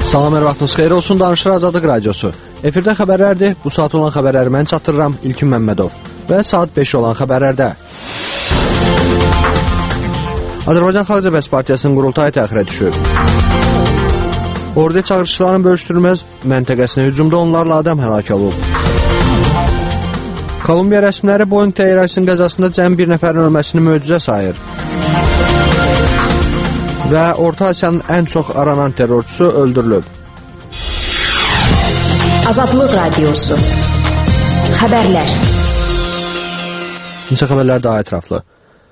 Salam, hər vaxtınız xeyir olsun, Danışır Azadlıq Radiosu. Efirdə xəbərlərdir, bu saat olan xəbərləri mən çatdırıram, İlkin Məmmədov. Və saat 5 olan xəbərlərdə. Azərbaycan Xalq Cəbhəsi Partiyasının qurultayı təxirə düşür. Orduya çağırışçıların bölüşdürülməz məntəqəsinə hücumda onlarla adam həlak olub. Kolumbiya rəsmiləri Boeing təyyarəsinin qəzasında cəmi bir nəfərin ölməsini möcüzə sayır. Və Orta Asiyanın ən çox aranan terrorçusu öldürülüb. Azadlıq Radiosu. Xəbərlər. Neçə xəbərlər daha ətraflı.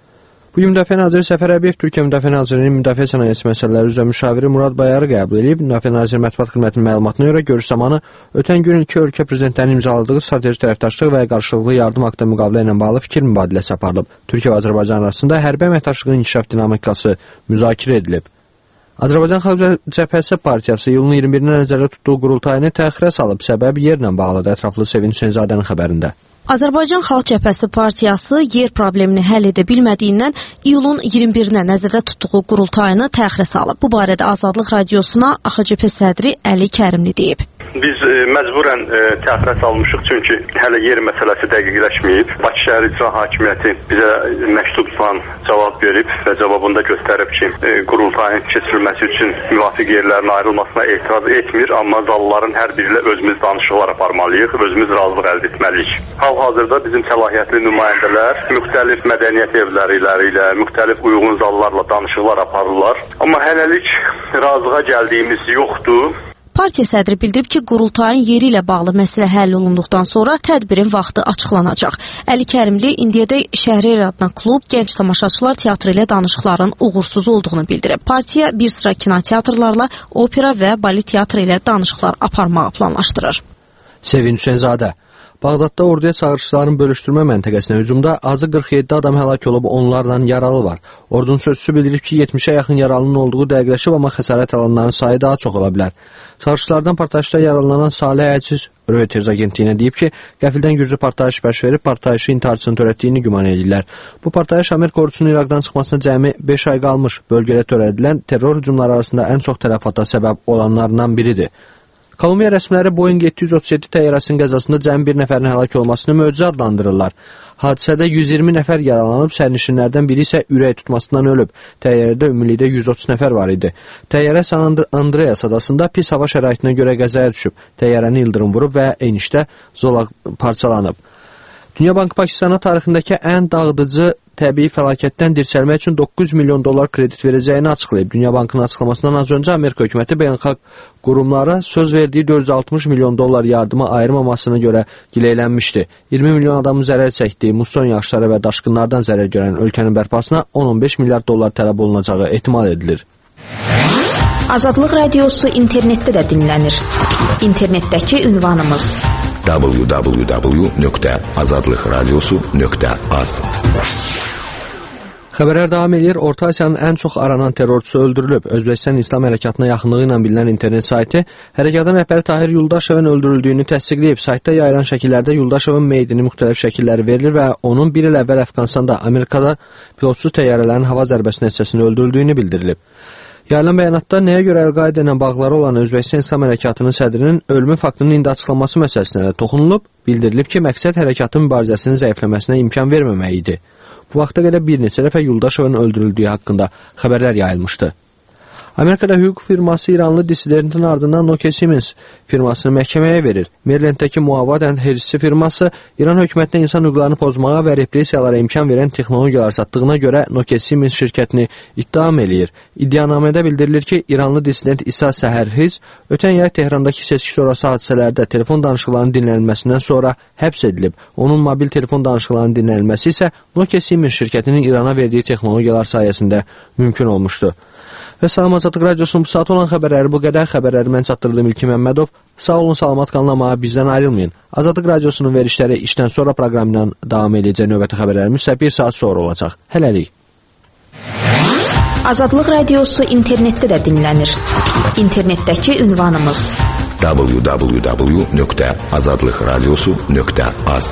Bugün Müdafiə Naziri Səfər Əbiyev Türkiyə Müdafiə Nazirinin Müdafiə Sənayesi məsələləri üzrə müşaviri Murad Bayarı qəbul edib. Müdafiə Naziri Mətbuat Xidmətinin məlumatına görə görüş zamanı ötən gün iki ölkə prezidentlərinin imzaladığı strateji tərəfdaşlıq və qarşılıqlı yardım haqqında müqavilə ilə bağlı fikir mübadiləsi aparılıb. Türkiyə və Azərbaycan arasında hərbi əməkdaşlığın inkişaf dinamikası müzakirə edilib. Azərbaycan Xalq Cəbhəsi Partiyası iyulun 21-nə nəzərdə tutduğu qurultayını təxirə salıb. Səbəb yerlə bağlıdır. Ətraflı Sevin Hüseynzadənin xəbərində. Azərbaycan Xalq Cəbhəsi Partiyası yer problemini həll edə bilmədiyindən iyulun 21-nə nəzərdə tutduğu qurultayını təxirə salıb. Bu barədə Azadlıq Radiosuna AXCP sədri Əli Kərimli deyib. Biz məcburən təxirə salmışıq, çünki hələ yer məsələsi dəqiqləşməyib. Bakı şəhər icra hakimiyyəti bizə məktubla cavab verib və cavabında göstərib ki, qurultayın keçirilməsi üçün müvafiq yerlərin ayrılmasına etiraz etmir, amma zalların hər biri ilə özümüz danışıqlar aparmalıyıq, özümüz razılıq əldə etməliyik. Hal-hazırda bizim səlahiyyətli nümayəndələr müxtəlif mədəniyyət evləri ilə, müxtəlif uyğun zallarla danışıqlar aparırlar. Amma hələlik razılığa gəldiyimiz yoxdur. Partiya sədri bildirib ki, qurultayın yeri ilə bağlı məsələ həll olunduqdan sonra tədbirin vaxtı açıqlanacaq. Əli Kərimli indiyədək Şəhriyar adına klub, gənc tamaşaçılar teatrı ilə danışıqların uğursuz olduğunu bildirib. Partiya bir sıra kinoteatrlarla opera və balet teatrı ilə danışıqlar aparmağı planlaşdırır. Sevin Hüseynzadə. Bağdadda orduya çağırışçıların bölüşdürmə məntəqəsinə hücumda azı 47 adam həlak olub, onlarla yaralı var. Ordunun sözçüsü bildirib ki, 70-ə yaxın yaralının olduğu dəqiqləşib, amma xəsarət alanların sayı daha çox ola bilər. Çağırışçılardan partlayışda yaralanan Salih Əciz Reuters agentliyinə deyib ki, qəfildən güclü partlayış baş verib, partlayışı intiharçının törətdiyini güman edirlər. Bu partlayış Amerika ordusunun İraqdan çıxmasına cəmi 5 ay qalmış bölgədə törədilən terror hücumları arasında ən çox tələfata səbəb olanlarından biridir. Kolumbiya rəsmiləri Boeing 737 təyyarəsinin qəzasında cəmi bir nəfərin həlak olmasını möcüzə adlandırırlar. Hadisədə 120 nəfər yaralanıb, sərnişinlərdən biri isə ürək tutmasından ölüb. Təyyarədə ümumilikdə 130 nəfər var idi. Təyyarə San Andreas adasında pis hava şəraitinə görə qəzaya düşüb. Təyyarəni ildırım vurub və enişdə zolaq parçalanıb. Dünya Bankı Pakistana tarixindəki ən dağıdıcı təbii fəlakətdən dirçəlmək üçün $900 milyon kredit verəcəyini açıqlayıb. Dünya Bankının açıqlamasından az öncə Amerika hökuməti beynəlxalq qurumlara söz verdiyi $460 milyon yardımı ayırmamasına görə gileylənmişdi. 20 milyon adamın zərər çəkdiyi muson yağışları və daşqınlardan zərər görən ölkənin bərpasına $10-15 milyard tələb olunacağı ehtimal edilir. Azadlıq Radiosu internetdə də dinlənir. İnternetdəki ünvanımız www.azadlıqradiosu.az. Xəbərlər davam edir. Orta Asiyanın ən çox aranan terrorçusu öldürülüb. Özbəkistan İslam hərəkatına yaxınlığı ilə bilinən internet sayti hərəkatın rəhbəri Tahir Yuldaşevin öldürüldüyünü təsdiqləyib. Saytda yayılan şəkillərdə Yuldaşevin meyidinin müxtəlif şəkilləri verilir və onun bir il əvvəl Əfqanistanda, Amerikada pilotsuz təyyarələrin hava zərbəsi nəticəsində öldürüldüyünü bildirilib. Yayılan bəyanatda nəyə görə Əl-Qaidə ilə bağları olan Özbəkistan İslam hərəkatının sədrinin ölümü faktının indi açıqlanması məsələsinə də toxunulub, bildirilib ki, məqsəd hərəkatın mübarizəsinin zəifləməsinə imkan verməmək idi. Bu vaxta qədər bir neçə dəfə Yuldaşevin öldürüldüyü haqqında xəbərlər yayılmışdı. Amerikada hüquq firması İranlı dissidentin ardından Nokia Siemens firmasını məhkəməyə verir. Marylanddəki Muavad and Harris firması İran hökumətinə insan hüquqlarını pozmağa və repressiyalara imkan verən texnologiyalar satdığına görə Nokia Siemens şirkətini ittiham eləyir. İddianamədə bildirilir ki, İranlı dissident İsa Səhərhiz ötən yay Tehrandakı seçki sonrası hadisələrdə telefon danışıqlarının dinlənilməsindən sonra həbs edilib. Onun mobil telefon danışıqlarının dinlənilməsi isə Nokia Siemens şirkətinin İrana verdiyi texnologiyalar sayəsində mümkün olmuşdu. Və Salam Azadlıq Radiosunun bu saat olan xəbərləri bu qədər. Xəbərləri mən çatdırdım İlkin Məmmədov. Sağ olun, salamat qalın, amma bizdən ayrılmayın. Azadlıq Radiosunun verişləri işdən sonra proqramından davam edəcək. Növbəti xəbərlərimiz isə bir saat sonra olacaq. Hələlik. Azadlıq Radiosu internetdə də dinlənir. İnternetdəki ünvanımız www.azadlıqradiosu.az.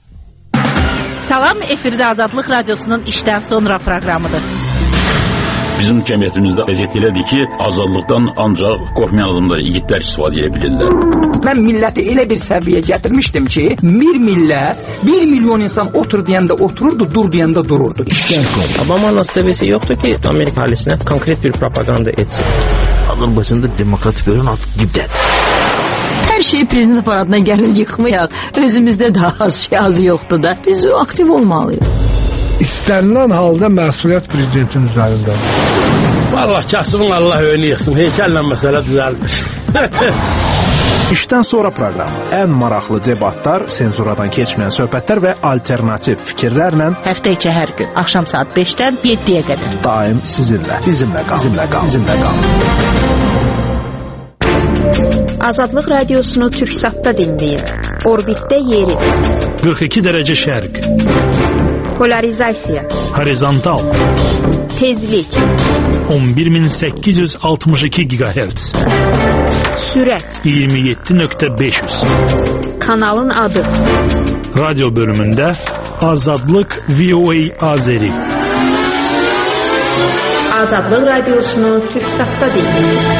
Salam, efirdə Azadlıq Radiosunun işdən sonra proqramıdır. Bizim cəmiyyətimizdə vəziyyət elədir ki, azadlıqdan ancaq qorxmayan adamlar, yiğitlər istifadə edə bilirlər. Mən milləti elə bir səviyyəyə gətirmişdim ki, bir millət, 1 milyon insan otur deyəndə otururdu, dur deyəndə dururdu. Obama nasibesi yoxdur ki, Amerika halisinə konkret bir propaganda etsin. Azərbaycanda demokratik bölüm artıq dibdədir. Hər şey prezident aparatına gəlib yıxmayaq. Özümüzdə də az yoxdur da. Biz aktiv olmalıyıq. İstənilən halda məsuliyyət prezidentin üzərindədir. Vallahi kasımın Allah önünü yıxsın. Heykəllə məsələ düzəlmiş. İşdən sonra proqramı ən maraqlı debatlar, senzuradan keçməyən söhbətlər və alternativ fikirlərlə həftə içi hər gün axşam saat 5-dən 7-yə qədər daim sizinlə, bizimlə qalın. Azadlıq radiosunu Türksatda dinləyin. Orbitdə yeri. 42 dərəcə şərq. Polarizasiya. Horizontal. Tezlik. 11862 GHz. Sürət. 27.500. Kanalın adı. Radyo bölümündə Azadlıq VOA Azeri. Azadlıq radiosunu Türksatda dinləyin.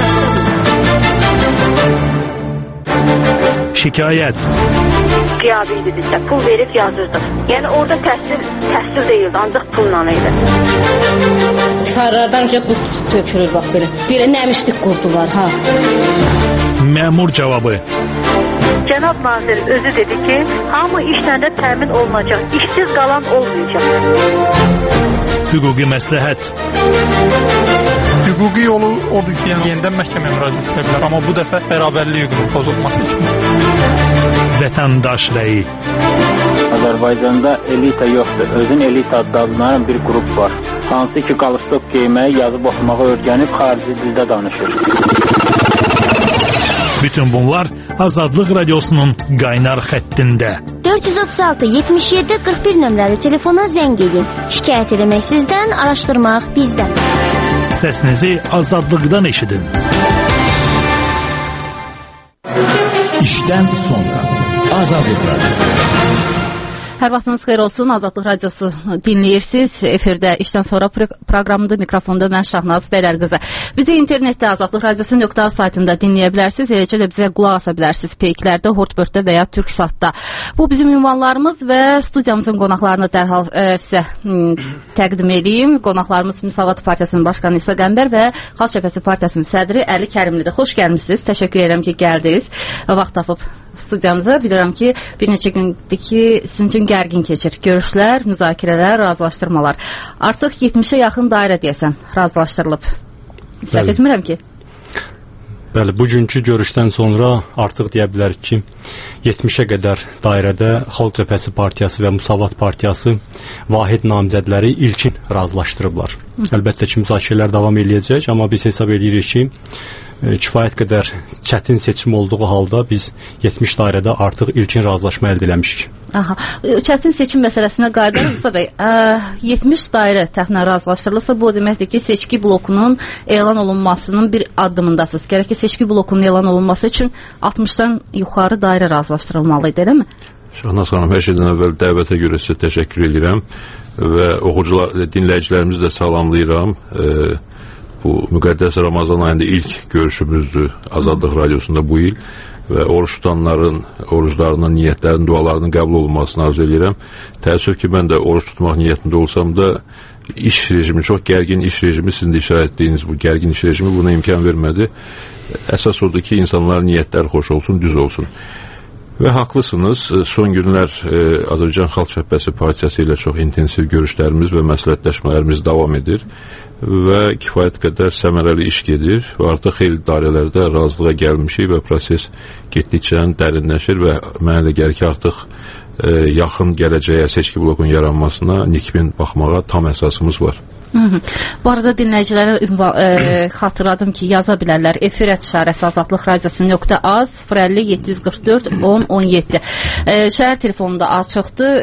Şikayət. Qiyabi idi bizdə, pul verib yazırdıq. Yəni orada təhsil deyildi, ancaq pulla idi. Çıxarlardan qurt tökülür, bax belə. Bir nəmişlik qurdular, ha. Məmur cavabı. Cənab nazir özü dedi ki, hamı işlərdə təmin olunacaq, işsiz qalan olmayacaq. Hüquqi məsləhət. Hüquqi yolu odur ki, yenidən məhkəməyə müraciət edə bilər, amma bu dəfə bərabərlik hüququnun pozulması üçün. Vətəndaş rəyi. Azərbaycanda elita yoxdur. Özün elita adlanan bir qrup var. Hansı ki, qalstok geyməyi, yazıb oxumağı öyrənib xarici dildə danışır. Bütün bunlar Azadlıq radiosunun qaynar xəttində. 436-77-41 nömrəli telefona zəng edin. Şikayət eləmək sizdən, araşdırmaq bizdən. Səsinizi azadlıqdan eşidin. İşdən sonra Azadlıq radiosu. Hər vaxtınız xeyir olsun, Azadlıq radiosu dinləyirsiniz. Efirdə işdən sonra proqramında, mikrofonda mən Şahnaz Bələlqızı. Bizi internetdə Azadlıq radiosu.az saytında dinləyə bilərsiniz. Eləcə də bizə qulaq asa bilərsiniz Peyklərdə, Hortbörtdə və ya Türksatda. Bu bizim ünvanlarımız və studiyamızın qonaqlarını dərhal sizə təqdim edeyim. Qonaqlarımız Müsavat Partiyasının başqanı İsa Qəmbər və Xalq Cəbhəsi Partiyasının sədri Əli Kərimlidir. Xoş gəlmişsiniz. Təşəkkür edirəm ki, gəldiniz. Vaxt tapıb studiyamıza. Bilirəm ki, bir neçə gündür ki, sizin üçün gərgin keçir. Görüşlər, müzakirələr, razılaşdırmalar. Artıq 70-ə yaxın dairə deyəsən razılaşdırılıb. Səhv etmirəm ki? Bəli, bugünkü görüşdən sonra artıq deyə bilərik ki, 70-ə qədər dairədə Xalq Cəbhəsi Partiyası və Müsavat Partiyası vahid namizədləri ilkin razılaşdırıblar. Əlbəttə ki, müzakirələr davam edəcək, amma biz hesab edirik ki, kifayət qədər çətin seçim olduğu halda biz 70 dairədə artıq ilkin razılaşma əldə eləmişik. Aha, çətin seçim məsələsinə qayıdarıqsa və 70 dairə tərəfindən razılaşdırılırsa, bu deməkdir ki, seçki blokunun elan olunmasının bir addımındasınız. Gərək ki, seçki blokunun elan olunması üçün 60-dan yuxarı dairə razılaşdırılmalıydı, elə mi? Şahnaz xanım, hər şeydən əvvəl dəvətə görə sizə təşəkkür edirəm və oxucular, dinləyicilərimizi də salamlayıram. Bu müqəddəs Ramazan ayında ilk görüşümüzdür Azadlıq radiosunda bu il və oruç tutanların oruclarının, niyyətlərinin, dualarının qəbul olunmasını arzu edirəm. Təəssüf ki, mən də oruç tutmaq niyyətində olsam da iş rejimi, çox gərgin iş rejimi, sizin də işarət etdiyiniz bu gərgin iş rejimi buna imkan vermədi. Əsas odur ki, insanların niyyətləri xoş olsun, düz olsun. Və haqlısınız, son günlər Azərbaycan Xalq Cəbhəsi Partiyası ilə çox intensiv görüşlərimiz və məsləhətləşmələrimiz davam edir və kifayət qədər səmərəli iş gedir və artıq xeyli dairələrdə razılığa gəlmişik və proses getdikcə dərinləşir və mənə də gəlir ki, artıq yaxın gələcəyə seçki blokunun yaranmasına nikbin baxmağa tam əsasımız var. Bu arada dinləyicilərə xatırladım ki, yaza bilərlər. Efir işarəsi Azadlıq radiosu.az 050-744-10-17. Şəhər telefonunda açıqdır.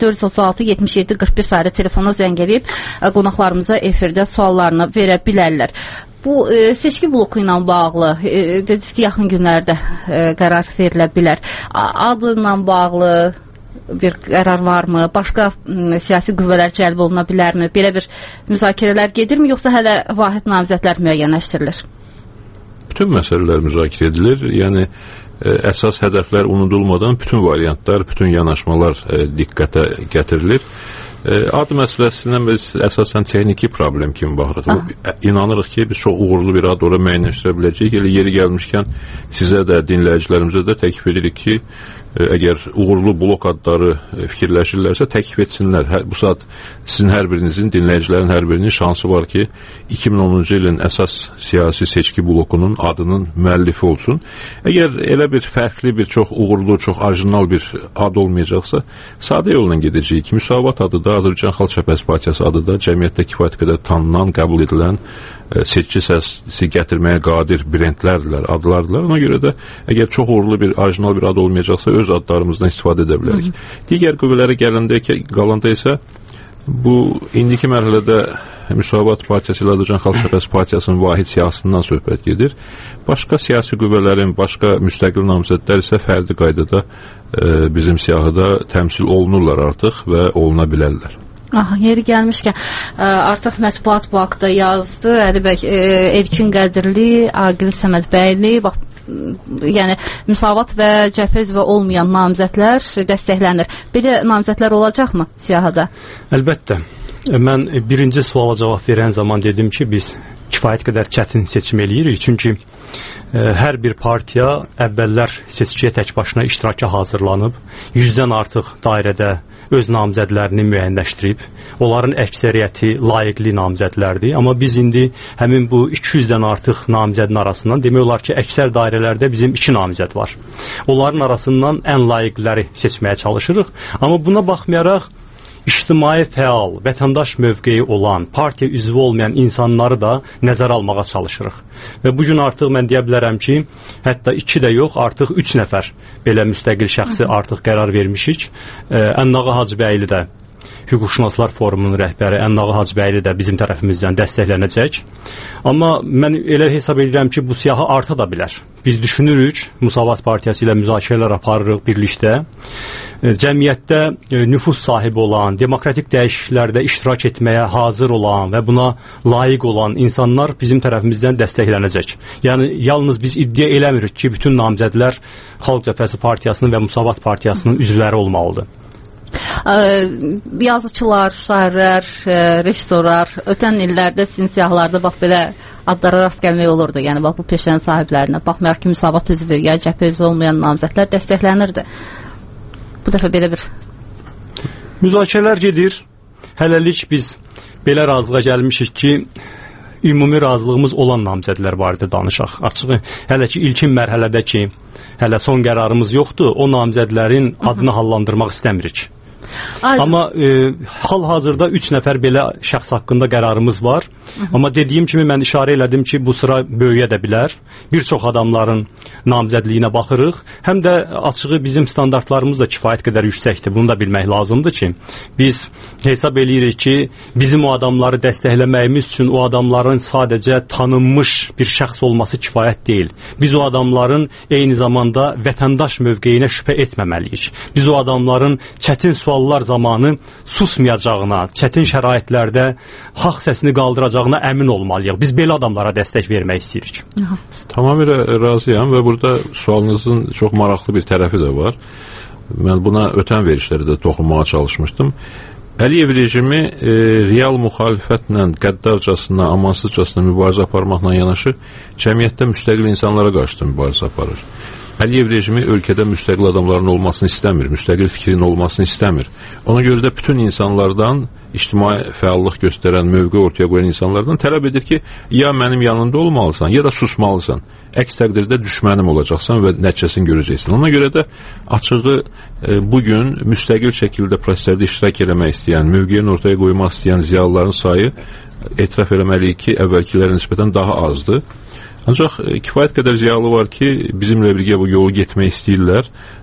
436-77-41 sayılı telefona zəng edib qonaqlarımıza efirdə suallarını verə bilərlər. Bu seçki bloku ilə bağlı dediniz ki, yaxın günlərdə qərar verilə bilər. Adla bağlı bir qərar varmı? Başqa siyasi qüvvələr cəlb oluna bilərmi? Belə bir müzakirələr gedirmi, yoxsa hələ vahid namizədlər müəyyənləşdirilir? Bütün məsələlər müzakirə edilir. Yəni əsas hədəflər unudulmadan bütün variantlar, bütün yanaşmalar diqqətə gətirilir. Ad məsələsindən biz əsasən texniki problem kimi baxırıq. İnanırıq ki, biz çox uğurlu bir ad ora müəyyənləşdirə biləcəyik. Elə yeri gəlmişkən sizə də, dinləyicilərimizə də təklif edirik ki, əgər uğurlu blok adları fikirləşirlərsə təklif etsinlər. Bu saat sizin hər birinizin, dinləyicilərin hər birinin şansı var ki, 2010-cu ilin əsas siyasi seçki blokunun adının müəllifi olsun. Əgər elə bir fərqli, bir çox uğurlu, çox orijinal bir ad olmayacaqsa, sadə yolla gedəcəyik. Müsavat adı da, Azərbaycan Xalq Cəbhəsi Partiyası adı da cəmiyyətdə kifayət qədər tanınan, qəbul edilən, seçki səsi gətirməyə qadir brendlərdirlər, adlardılar. Ona görə də əgər çox uğurlu bir, orijinal bir ad olmayacaqsa, öz adlarımızdan istifadə edə bilərik. Digər qüvvələrə qalanda isə bu indiki mərhələdə Müsavat Partiyası ilə Azərbaycan Xalq Cəbhəsi Partiyasının vahid siyasından söhbət gedir. Başqa siyasi qüvvələrin, başqa müstəqil namizədlər isə fərdi qaydada bizim siyahıda təmsil olunurlar artıq və oluna bilərlər. Yeri gəlmişkən, artıq mətbuat bu haqda yazdı. Əli bəy, Elkin Qədirli, Aqil Səmədbəyli, yəni Müsavat və cəbhə üzvü olmayan namizədlər dəstəklənir. Belə namizədlər olacaqmı siyahıda? Əlbəttə. Mən birinci suala cavab verən zaman dedim ki, biz kifayət qədər çətin seçim eləyirik. Çünki hər bir partiya əvvəllər seçkiyə tək başına iştiraka hazırlanıb, 100-dən artıq dairədə öz namizədlərini müəyyənləşdirib. Onların əksəriyyəti layiqli namizədlərdir. Amma biz indi həmin bu 200-dən artıq namizədin arasından demək olar ki, əksər dairələrdə bizim 2 namizəd var. Onların arasından ən layiqləri seçməyə çalışırıq. Amma buna baxmayaraq, ictimai fəal, vətəndaş mövqeyi olan, partiya üzvü olmayan insanları da nəzərə almağa çalışırıq. Və bugün artıq mən deyə bilərəm ki, hətta 2 də yox, artıq 3 nəfər belə müstəqil şəxsi artıq qərar vermişik. Ənnağı Hacıbəyli də, Hüquqşünaslar Forumunun rəhbəri Ənnağı Hacıbəyli də bizim tərəfimizdən dəstəklənəcək. Amma mən elə hesab edirəm ki, bu siyahı arta da bilər. Biz düşünürük, Müsavat Partiyası ilə müzakirələr aparırıq birlikdə. Cəmiyyətdə nüfuz sahibi olan, demokratik dəyişikliklərdə iştirak etməyə hazır olan və buna layiq olan insanlar bizim tərəfimizdən dəstəklənəcək. Yəni, yalnız biz iddia eləmirik ki, bütün namizədlər Xalq Cəbhəsi Partiyasının və Müsavat Partiyasının üzvləri olmalıdır. Yazıçılar, şairlər, rejissorlar ötən illərdə sizin siyahılarda bax belə adlara rast gəlmək olurdu. Yəni bax bu peşənin sahiblərinə baxmayaraq ki, Müsavat üzvü ya cəbhə üzvü olmayan namizədlər dəstəklənirdi. Bu dəfə belə bir müzakirələr gedir. Hələlik biz belə razılığa gəlmişik ki, ümumi razılığımız olan namizədlər barədə danışaq. Açığı, hələ ki ilkin mərhələdə ki, hələ son qərarımız yoxdur, o namizədlərin adını hallandırmaq istəmirik. Amma hal-hazırda 3 nəfər belə şəxs haqqında qərarımız var. Amma dediyim kimi mən işarə elədim ki, bu sıra böyüyə də bilər. Bir çox adamların namizədliyinə baxırıq. Həm də açığı bizim standartlarımız da kifayət qədər yüksəkdir. Bunu da bilmək lazımdır ki, biz hesab eləyirik ki, bizim o adamları dəstəkləməyimiz üçün o adamların sadəcə tanınmış bir şəxs olması kifayət deyil. Biz o adamların eyni zamanda vətəndaş mövqeyinə şübhə etməməliyik. Biz o adamların çətin suallar zamanı susmayacağına, çətin şəraitlərdə haqq səsini qaldıracağına əmin olmalıyıq. Biz belə adamlara dəstək vermək istəyirik. Tamamilə razıyam və burada sualınızın çox maraqlı bir tərəfi də var. Mən buna ötən verişlərdə də toxunmağa çalışmışdım. Əliyev rejimi real müxalifətlə, qəddarcasına, amansızcasına mübarizə aparmaqla yanaşı cəmiyyətdə müstəqil insanlara qarşı da mübarizə aparır. Əliyev rejimi ölkədə müstəqil adamların olmasını istəmir, müstəqil fikrin olmasını istəmir. Ona görə də bütün insanlardan, ictimai fəallıq göstərən, mövqe ortaya qoyan insanlardan tələb edir ki, ya mənim yanında olmalısan, ya da susmalısan. Əks təqdirdə düşmənim olacaqsan və nəticəsini görəcəksən. Ona görə də açığı bugün müstəqil şəkildə proseslərdə iştirak eləmək istəyən, mövqeyini ortaya qoymaq istəyən ziyalıların sayı etiraf eləməliyik ki, əvvəlkilərə nisbətən daha azdır. Ancaq kifayət qədər ziyalı var ki, bizimlə birgə bu yolu getmək istəyirlər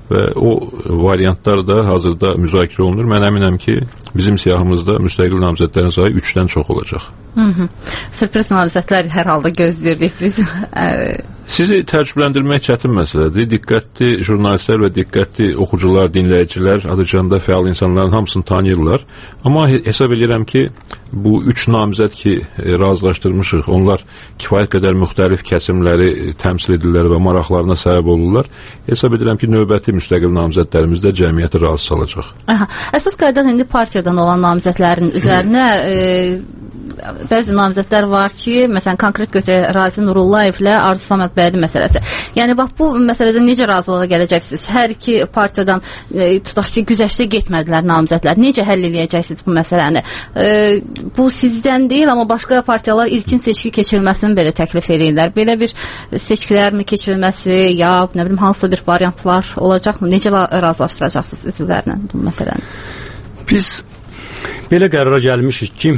və o variantlar da hazırda müzakirə olunur. Mən əminəm ki, bizim siyahımızda müstəqil namizədlərin sayı 3-dən çox olacaq. Sürpriz namizədlər hər halda gözləyirdik biz. Sizi təəccübləndirmək çətin məsələdir. Diqqətli jurnalistlər və diqqətli oxucular, dinləyicilər, Azərbaycanda fəal insanların hamısını tanıyırlar. Amma hesab edirəm ki, bu 3 namizəd ki, razılaşdırmışıq, onlar kifayət qədər müxtəlif kəsimləri təmsil edirlər və maraqlarına səbəb olurlar. Hesab edirəm ki, növbəti müstəqil namizədlərimiz də cəmiyyəti razı salacaq. Əsas qayda indi partiyadan olan namizədlərin üzərinə bəzi namizədlər var ki, məsələn, konkret götürək Razi Nurullayevlə Arzu Saməd məsələsi. Yəni, bax, bu məsələdə necə razılığa gələcəksiniz? Hər iki partiyadan tutaq ki, güzəştə getmədilər namizədlər. Necə həll eləyəcəksiniz bu məsələni? Bu sizdən deyil, amma başqa partiyalar ilkin seçki keçirilməsini belə təklif edirlər. Belə bir seçkilərin keçirilməsi ya, nə bilim, hansısa bir variantlar olacaqmı? Necə razılaşdıracaqsınız üzvlərlə bu məsələni? Biz belə qərara gəlmişik ki,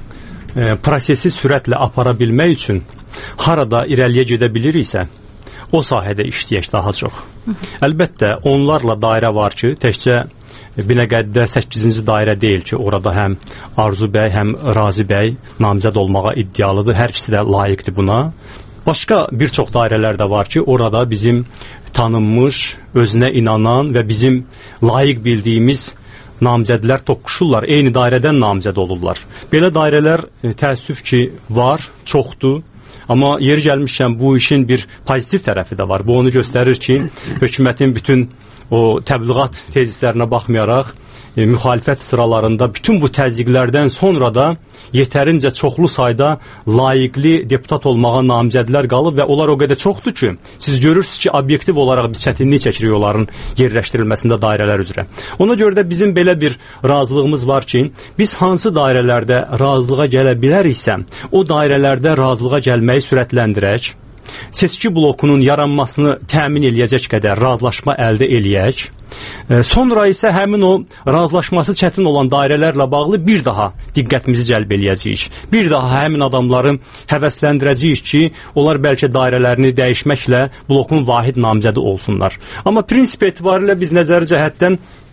prosesi sürətlə apara bilmək üçün harada irəliyə gedə biliriksə, o sahədə işləyək daha çox. Əlbəttə, onlarla dairə var ki, təkcə Binəqədidə 8-ci dairə deyil ki, orada həm Arzu bəy, həm Razi bəy namizəd olmağa iddialıdır. Hər ikisi də layiqdir buna. Başqa bir çox dairələr də var ki, orada bizim tanınmış, özünə inanan və bizim layiq bildiyimiz namizədlər toqquşurlar, eyni dairədən namizəd olurlar. Belə dairələr təəssüf ki, var, çoxdur. Amma yeri gəlmişkən bu işin bir pozitiv tərəfi də var. Bu onu göstərir ki, hökumətin bütün o təbliğat tezislərinə baxmayaraq, müxalifət sıralarında bütün bu təzyiqlərdən sonra da yetərincə çoxlu sayda layiqli deputat olmağa namizədlər qalıb və onlar o qədər çoxdur ki, siz görürsünüz ki, obyektiv olaraq biz çətinlik çəkirik onların yerləşdirilməsində dairələr üzrə. Ona görə də bizim belə bir razılığımız var ki, biz hansı dairələrdə razılığa gələ biləriksə, o dairələrdə razılığa gəlməyi sürətləndirək, seçki blokunun yaranmasını təmin eləyəcək qədər razılaşma əldə eləyək. Sonra isə həmin o razılaşması çətin olan dairələrlə bağlı bir daha diqqətimizi cəlb eləyəcəyik. Bir daha həmin adamları həvəsləndirəcəyik ki, onlar bəlkə dairələrini dəyişməklə blokun vahid namizədi olsunlar. Amma prinsip etibarilə biz nəzəri cəhətdən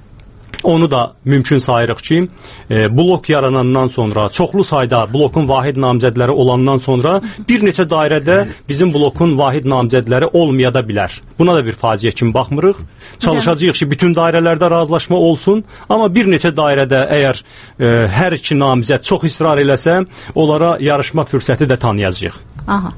onu da mümkün sayırıq ki, blok yaranandan sonra, çoxlu sayda blokun vahid namizədləri olandan sonra bir neçə dairədə bizim blokun vahid namizədləri olmaya da bilər. Buna da bir faciə kimi baxmırıq. Çalışacağıq ki, bütün dairələrdə razılaşma olsun, amma bir neçə dairədə əgər hər iki namizəd çox israr eləsə, onlara yarışma fürsəti də tanıyacağıq. Aha.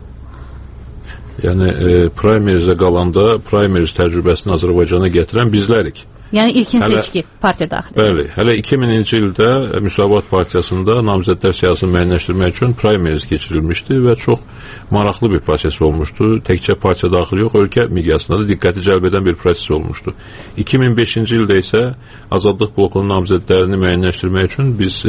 Yəni, primarizə qalanda primaриz təcrübəsini Azərbaycana gətirən bizlərik. Yəni ilkin seçki partiya daxili. Bəli, hələ 2000-ci ildə Müsavat Partiyasında namizədlər siyasətini müəyyənləşdirmək üçün primaries keçirilmişdi və çox maraqlı bir proses olmuşdu. Təkcə partiya daxili yox, ölkə miqyasında da diqqəti cəlb edən bir proses olmuşdu. 2005-ci ildə isə Azadlıq blokunun namizədlərini müəyyənləşdirmək üçün biz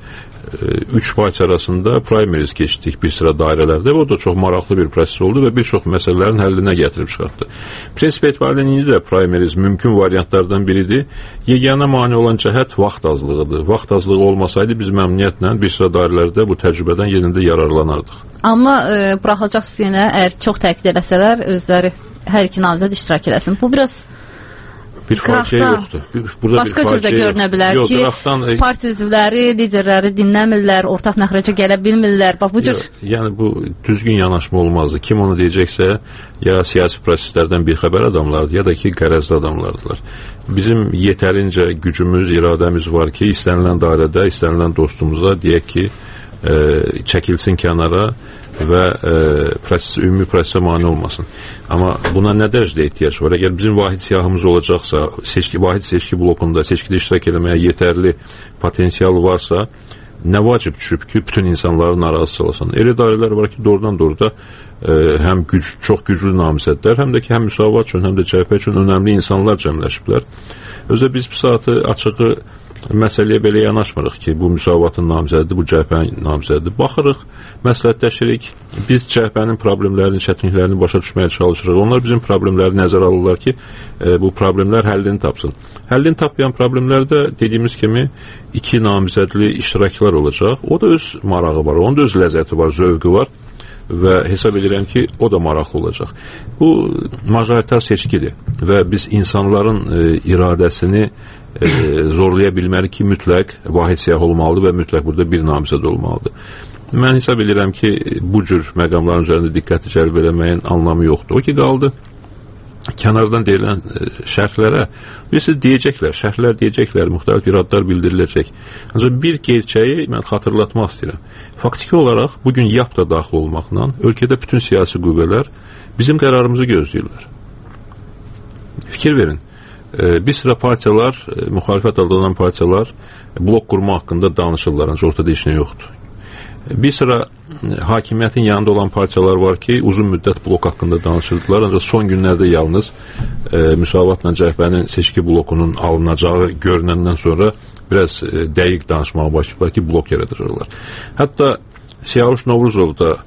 3 partiya arasında primaries keçdik bir sıra dairələrdə və o da çox maraqlı bir proses oldu və bir çox məsələlərin həllinə gətirib çıxartdı. Prinsip etibarilə indi də primaries mümkün variantlardan biridir. Yeganə mane olan cəhət vaxt azlığıdır. Vaxt azlığı olmasaydı biz məmnuniyyətlə bir sıra dairələrdə bu təcrübədən yerində yararlanardıq. Amma buraxacaqsınız yenə, əgər çox təkid eləsələr, özləri hər iki namizəd iştirak eləsin. Bu biraz bir faciə yoxdur. Başqa cürdə görünə bilər ki, partiya üzvləri, liderləri dinləmirlər, ortaq məxrəcə gələ bilmirlər. Bax, bu cür... Yəni, bu düzgün yanaşma olmazdı. Kim onu deyəcəksə, ya siyasi proseslərdən bir xəbər adamlardır, ya da ki, qərəzli adamlardılar. Bizim yetərincə gücümüz, iradəmiz var ki, istənilən dairədə, istənilən dostumuza deyək ki, çəkilsin kənara və ümumi prosesə mane olmasın. Amma buna nə dərəcədə ehtiyac var? Əgər bizim vahid siyahımız olacaqsa, vahid seçki blokunda seçkidə iştirak eləməyə yetərli potensial varsa, nə vacib düşüb ki, bütün insanları narazı salasın? Elə dairələr var ki, doğrudan-doğruda həm çox güclü namizədlər, həm də ki, həm Müsavat üçün, həm də CHP üçün önəmli insanlar cəmləşiblər. Özə biz bu saatı açığı məsələyə belə yanaşmırıq ki, bu Müsavatın namizədidir, bu CHP-nin namizədidir. Baxırıq, məsləhətləşirik, biz CHP-nin problemlərini, çətinliklərini başa düşməyə çalışırıq. Onlar bizim problemləri nəzərə alırlar ki, bu problemlər həllini tapsın. Həllini tapmayan problemlərdə dediyimiz kimi 2 namizədli iştirakçılar olacaq. O da öz marağı var, onun da öz ləzzəti var, zövqü var. və hesab edirəm ki, o da maraqlı olacaq. Bu majoritar seçkidir və biz insanların iradəsini zorlaya bilməli ki, mütləq vahid siyah olmalıdır və mütləq burada bir namizəd olmalıdır. Mən hesab edirəm ki, bu cür məqamların üzərində diqqəti cəlb eləməyin anlamı yoxdur. O ki, qaldı kənardan deyilən şərhlərə, bilirsiniz, deyəcəklər, şərhlər deyəcəklər, müxtəlif iradlar bildiriləcək. Ancaq bir gerçəyi mən xatırlatmaq istəyirəm. Faktiki olaraq bugün YAP da daxil olmaqla ölkədə bütün siyasi qüvvələr bizim qərarımızı gözləyirlər. Fikir verin. Bir sıra partiyalar, müxalifət adlanan partiyalar blok qurma haqqında danışırlar, ancaq ortada heç nə yoxdur. Bir sıra hakimiyyətin yanında olan partiyalar var ki, uzun müddət blok haqqında danışırdılar, ancaq son günlərdə yalnız Müsavatla Cəhbənin seçki blokunun alınacağı görünəndən sonra biraz dəqiq danışmağa başlayıblar ki, blok yaradırırlar. Hətta Siyavuş Novruzov da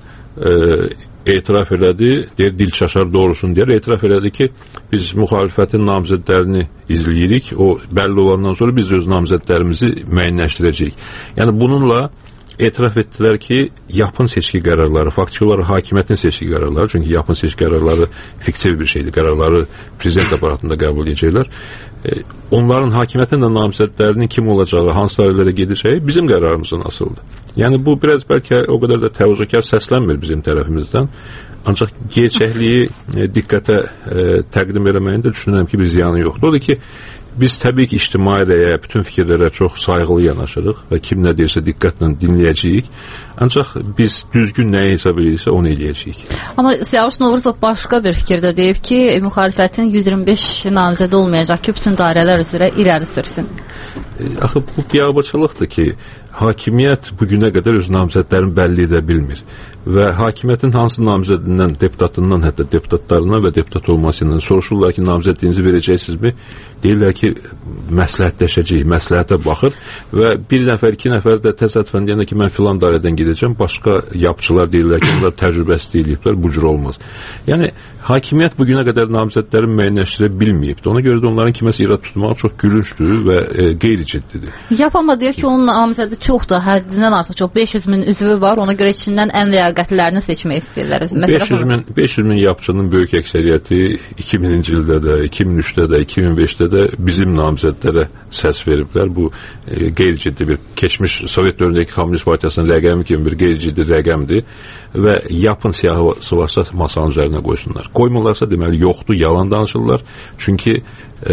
etiraf elədi, deyir, Dilşaşar doğrusun deyər, etiraf elədi ki, biz müxalifətin namizədlərini izləyirik, o bəlli olandan sonra biz öz namizədlərimizi müəyyənləşdirəcəyik. Yəni bununla etiraf etdilər ki, YAP-ın seçki qərarları, faktiki olaraq hakimiyyətin seçki qərarları, çünki YAP-ın seçki qərarları fiktiv bir şeydir, qərarları prezident aparatında qəbul edəcəklər. Onların hakimiyyətin də namizədlərinin kim olacağı, hansı dairələrə gedəcəyi bizim qərarımızdan asılıdır. Yəni bu biraz bəlkə o qədər də təvazökar səslənmir bizim tərəfimizdən. Ancaq gerçəkliyi diqqətə təqdim eləməyin də düşünürəm ki, bir ziyanı yoxdur. Odur ki, biz təbii ki, ictimai rəyə, bütün fikirlərə çox sayğılı yanaşırıq və kim nə deyirsə diqqətlə dinləyəcəyik. Ancaq biz düzgün nəyi hesab edirsə onu eləyəcəyik. Amma Siyavuş Novruzov başqa bir fikirdə deyib ki, müxalifətin 125 namizədi olmayacaq ki, bütün dairələr üzrə irəli sürsün. Axı bu biabırçılıqdır ki, hakimiyyət bugünə qədər öz namizədlərini bəlli edə bilmir və hakimiyyətin hansı namizədindən, deputatından, hətta deputatlarından və deputat olmasından soruşurlar ki, namizədliyinizi verəcəksinizmi? Deyirlər ki, məsləhətləşəcəyik, məsləhətə baxır və bir nəfər, iki nəfər də təsadüfən deyəndə ki, mən filan dairədən gedəcəm, başqa yapçılar deyirlər ki, onlar təcrübəsi deyiliblər, bu cür olmaz. Yəni, hakimiyyət bugünə qədər namizədlərini müəyyənləşdirə bilməyibdir. Ona görə də onların kiməsə irad tutmağı çox gülüncdür və qeyri-ciddidir. YAP amma deyir ki, onun namizədi çoxdur, həddindən artıq çox, 500 min üzvü var, ona görə içindən ən ləyaqətlərini seçmək istəyirlər. 500 min yapçının böyük əksəriyyəti 2000-ci ildə də, 2003-də də, 2005-də də bizim namizədlərə səs veriblər. Bu qeyri-ciddi bir, keçmiş Sovet dövründəki Komünist Partiyasının rəqəmi kimi bir qeyri-ciddi rəqəmdir və YAP-ın siyahısı varsa masanın üzərinə qoysunlar. Qoymurlarsa deməli yoxdur, yalan danışırlar. Çünki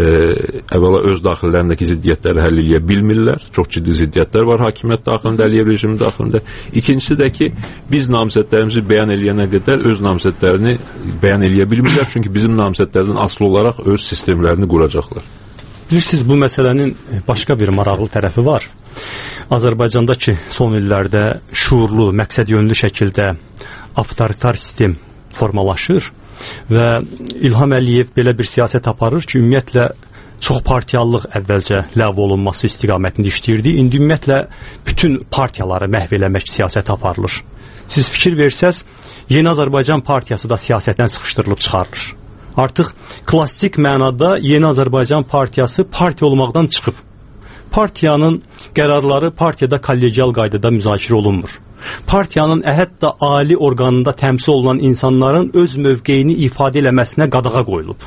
əvvəla öz daxillərindəki ziddiyyətləri həll edə bilmirlər. Çox ciddi ziddiyyətlər var hakimiyyət daxilində, Əliyev rejimi daxilində. İkincisi də ki, biz namizədlərimizi bəyan eləyənə qədər öz namizədlərini bəyan eləyə bilmirlər. Çünki bizim namizədlərdən asılı olaraq öz sistemlərini quracaqlar. Bilirsiniz, bu məsələnin başqa bir maraqlı tərəfi var. Azərbaycandakı son illərdə şuurlu, məqsədyönlü şəkildə avtoritar sistem formalaşır və İlham Əliyev belə bir siyasət aparır ki, ümumiyyətlə çox partiyalılıq əvvəlcə ləğv olunması istiqamətində işləyirdi. İndi ümumiyyətlə bütün partiyaları məhv eləmək siyasət aparılır. Siz fikir versəz, Yeni Azərbaycan Partiyası da siyasətdən sıxışdırılıb çıxarılır. Artıq klassik mənada Yeni Azərbaycan Partiyası partiya olmaqdan çıxıb. Partiyanın qərarları partiyada kollegial qaydada müzakirə olunmur. Partiyanın hətta ali orqanında təmsil olunan insanların öz mövqeyini ifadə eləməsinə qadağa qoyulub.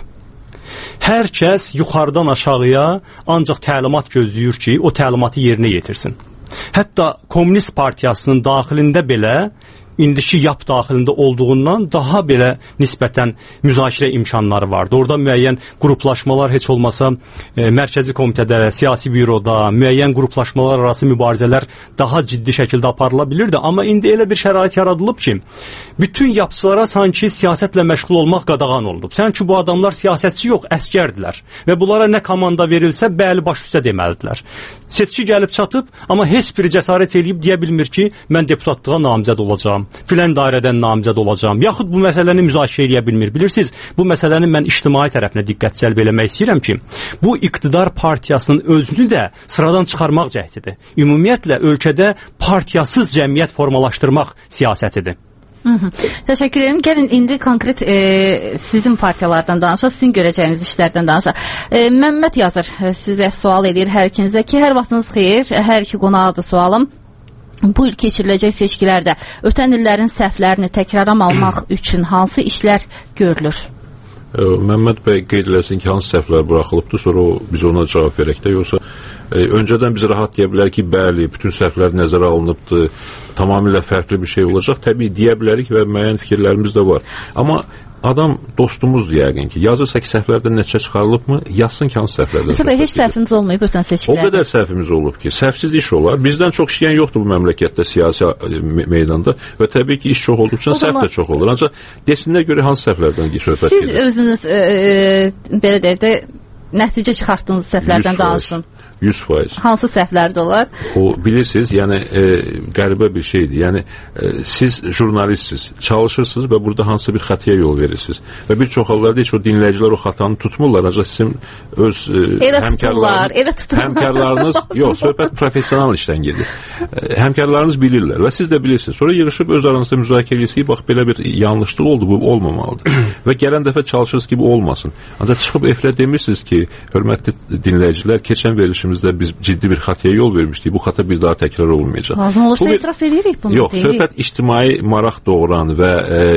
Hər kəs yuxarıdan aşağıya ancaq təlimat gözləyir ki, o təlimatı yerinə yetirsin. Hətta Komünist Partiyasının daxilində belə indiki YAP daxilində olduğundan daha belə nisbətən müzakirə imkanları vardı. Orada müəyyən qruplaşmalar heç olmasa mərkəzi komitədə, siyasi büroda müəyyən qruplaşmalar arası mübarizələr daha ciddi şəkildə aparıla bilirdi. Amma indi elə bir şərait yaradılıb ki, bütün yapçılara sanki siyasətlə məşğul olmaq qadağan olunub. Sanki bu adamlar siyasətçi yox, əskərdilər və bunlara nə komanda verilsə, bəli baş üstə deməlidilər. Seçki gəlib çatıb, amma heç biri cəsarət eləyib deyə bilmir ki, mən deputatlığa namizəd olacağam, filan dairədən namizəd olacağam, yaxud bu məsələni müzakirə edə bilmir. Bilirsiniz, bu məsələnin mən ictimai tərəfinə diqqət cəlb eləmək istəyirəm ki, bu iqtidar partiyasının özünü də sıradan çıxarmaq cəhdidir. Ümumiyyətlə, ölkədə partiyasız cəmiyyət formalaşdırmaq siyasətidir. Təşəkkür ederim. Gəlin indi konkret sizin partiyalardan danışaq, sizin görəcəyiniz işlərdən danışaq. Məmməd yazır, sizə sual edir hər ikinizə ki, hər vaxtınız xeyir, hər iki qonağı da sualım. bu il keçiriləcək seçkilərdə ötən illərin səhvlərini təkrarlamamaq üçün hansı işlər görülür? Məmməd bəy qeyd eləsin ki, hansı səhvlər buraxılıbdır, sonra biz ona cavab verək də, yoxsa öncədən biz rahat deyə bilər ki, bəli, bütün səhvlər nəzərə alınıbdır, tamamilə fərqli bir şey olacaq. Təbii deyə bilərik və müəyyən fikirlərimiz də var. Amma adam dostumuzdur yəqin ki, yazırsa ki, səhvlərdən nəticə çıxarılıbmı, yazsın ki, hansı səhvlərdən söhbət gedir. Heç səhviniz olmayıb ötən seçkilərdə? O qədər səhvimiz olub ki, səhvsiz iş olar. Bizdən çox işləyən yoxdur bu məmləkətdə, siyasi meydanda və təbii ki, iş çox olduğu üçün səhv də çox olur. Ancaq desinə görə hansı səhvlərdən söhbət gedir? Siz özünüz, belə deyək də, nəticə çıxartdığınız səhvlərdən danışın. 100%. Hansı səhvlərdə olar? O, bilirsiniz, yəni qəribə bir şeydir. Yəni siz jurnalistsiniz, çalışırsınız və burada hansı bir xətaya yol verirsiniz. Və bir çox hallarda heç o dinləyicilər o xətanı tutmurlar, ancaq sizin öz həmkarlarınız, yox, söhbət professional işdən gedir. Həmkarlarınız bilirlər və siz də bilirsiniz. Sonra yığışıb öz aranızda müzakirə edirsiniz, bax belə bir yanlışlıq oldu, bu olmamalıdır. Və gələn dəfə çalışırsınız ki, bu olmasın. Ancaq çıxıb efirə demirsiniz ki, hörmətli dinləyicilər, keçən verilişimizdə biz ciddi bir xataya yol vermişdik. Bu xata bir daha təkrar olunmayacaq. Lazım olursa etiraf edirik bunu. Yox, söhbət ictimai maraq doğuran və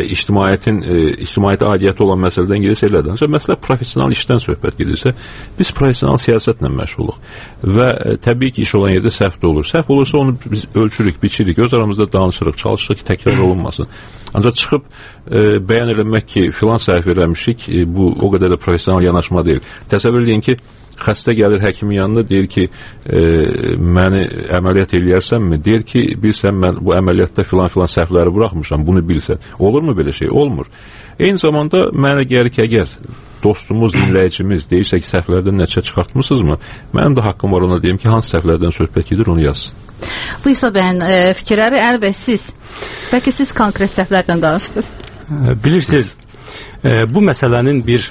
ictimaiyyətə aidiyyəti olan məsələdən gedirsə elədir. Ancaq məsələ professional işdən söhbət gedirsə, biz professional siyasətlə məşğuluq. Və təbii ki, iş olan yerdə səhv də olur. Səhv olursa onu biz ölçürük, biçirik, öz aramızda danışırıq, çalışırıq ki, təkrar olunmasın. Ancaq çıxıb bəyan eləmək ki, filan səhv eləmişik, bu o qədər də professional yanaşma deyil. Təsəvvür edin ki, xəstə gəlir həkimin yanına, deyir ki, məni əməliyyat eləyərsənmi? Deyir ki, bilsən, mən bu əməliyyatda filan səhvləri buraxmışam, bunu bilsən. Olurmu belə şey? Olmur. Eyni zamanda mənə gəlir ki, əgər dostumuz, dinləyicimiz deyirsə ki, səhvlərdən nəticə çıxartmısınızmı? Mənim də haqqım var ona deyim ki, hansı səhvlərdən söhbət gedir, onu yazsın. Bu isə bəyin fikirləri, əlbəttə siz. Bəlkə siz konkret səhvlərdən danışdınız? Bilirsiniz, bu məsələnin bir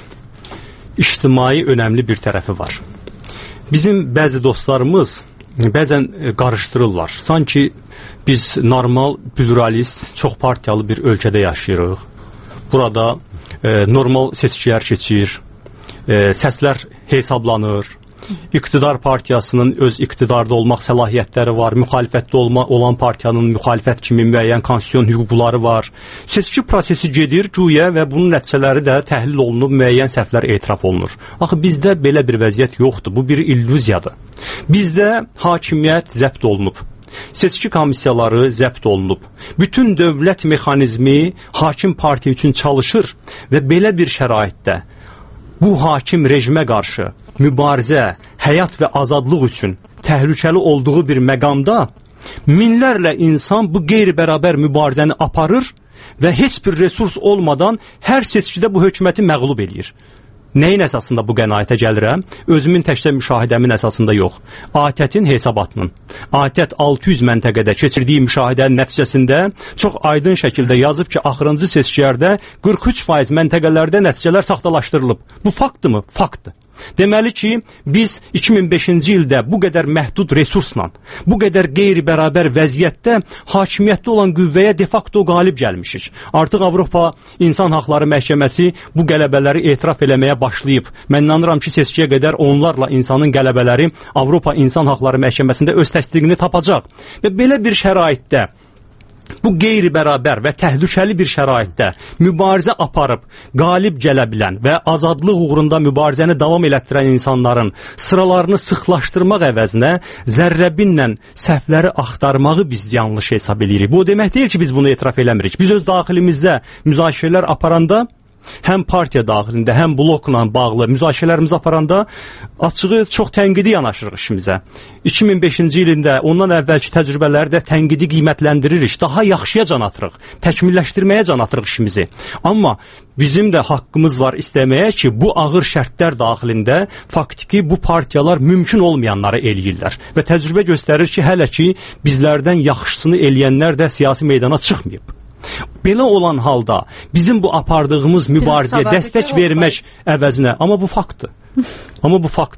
ictimai önəmli bir tərəfi var. Bizim bəzi dostlarımız bəzən qarışdırırlar. Sanki biz normal, pluralist, çox partiyalı bir ölkədə yaşayırıq. Burada normal seçkilər keçir, səslər hesablanır, iqtidar partiyasının öz iqtidarda olmaq səlahiyyətləri var, müxalifətdə olan partiyanın müxalifət kimi müəyyən konstitusiyon hüquqları var. Seçki prosesi gedir, güya və bunun nəticələri də təhlil olunub, müəyyən səhvlər etiraf olunur. Axı bizdə belə bir vəziyyət yoxdur, bu bir illüziyadır. Bizdə hakimiyyət zəbt olunub. Seçki komissiyaları zəbt olunub. Bütün dövlət mexanizmi hakim partiya üçün çalışır və belə bir şəraitdə bu hakim rejimə qarşı mübarizə, həyat və azadlıq üçün təhlükəli olduğu bir məqamda minlərlə insan bu qeyri-bərabər mübarizəni aparır və heç bir resurs olmadan hər seçkidə bu hökuməti məğlub eləyir. Nəyin əsasında bu qənaətə gəlirəm? Özümün təkcə müşahidəmin əsasında yox. ATƏT-in hesabatının. ATƏT 600 məntəqədə keçirdiyi müşahidənin nəticəsində çox aydın şəkildə yazıb ki, axırıncı seçkilərdə 43% məntəqələrdə nəticələr saxtalaşdırılıb. Bu faktdırmı? Faktdır. Deməli ki, biz 2005-ci ildə bu qədər məhdud resursla, bu qədər qeyri-bərabər vəziyyətdə hakimiyyətdə olan qüvvəyə de facto qalib gəlmişik. Artıq Avropa İnsan Haqları Məhkəməsi bu qələbələri etiraf eləməyə başlayıb. Mən inanıram ki, seçkiyə qədər onlarla insanın qələbələri Avropa İnsan Haqları Məhkəməsində öz təsdiqini tapacaq. Və belə bir şəraitdə, bu qeyri-bərabər və təhlükəli bir şəraitdə mübarizə aparıb, qalib gələ bilən və azadlıq uğrunda mübarizəni davam elətdirən insanların sıralarını sıxlaşdırmaq əvəzinə zərrəbinlə səhvləri axtarmağı biz yanlış hesab edirik. Bu demək deyil ki, biz bunu etiraf eləmirik. Biz öz daxilimizdə müzakirələr aparanda, həm partiya daxilində, həm blokla bağlı müzakirələrimizi aparanda açığı çox tənqidi yanaşırıq işimizə. 2005-ci ilində ondan əvvəlki təcrübələri də tənqidi qiymətləndiririk, daha yaxşıya can atırıq, təkmilləşdirməyə can atırıq işimizi. Amma bizim də haqqımız var istəməyə ki, bu ağır şərtlər daxilində faktiki bu partiyalar mümkün olmayanları eləyirlər. Və təcrübə göstərir ki, hələ ki bizlərdən yaxşısını eləyənlər də siyasi meydana çıxmayıb. Belə olan halda bizim bu apardığımız mübarizəyə dəstək vermək əvəzinə, amma bu faktdır. Amma bu faktdır.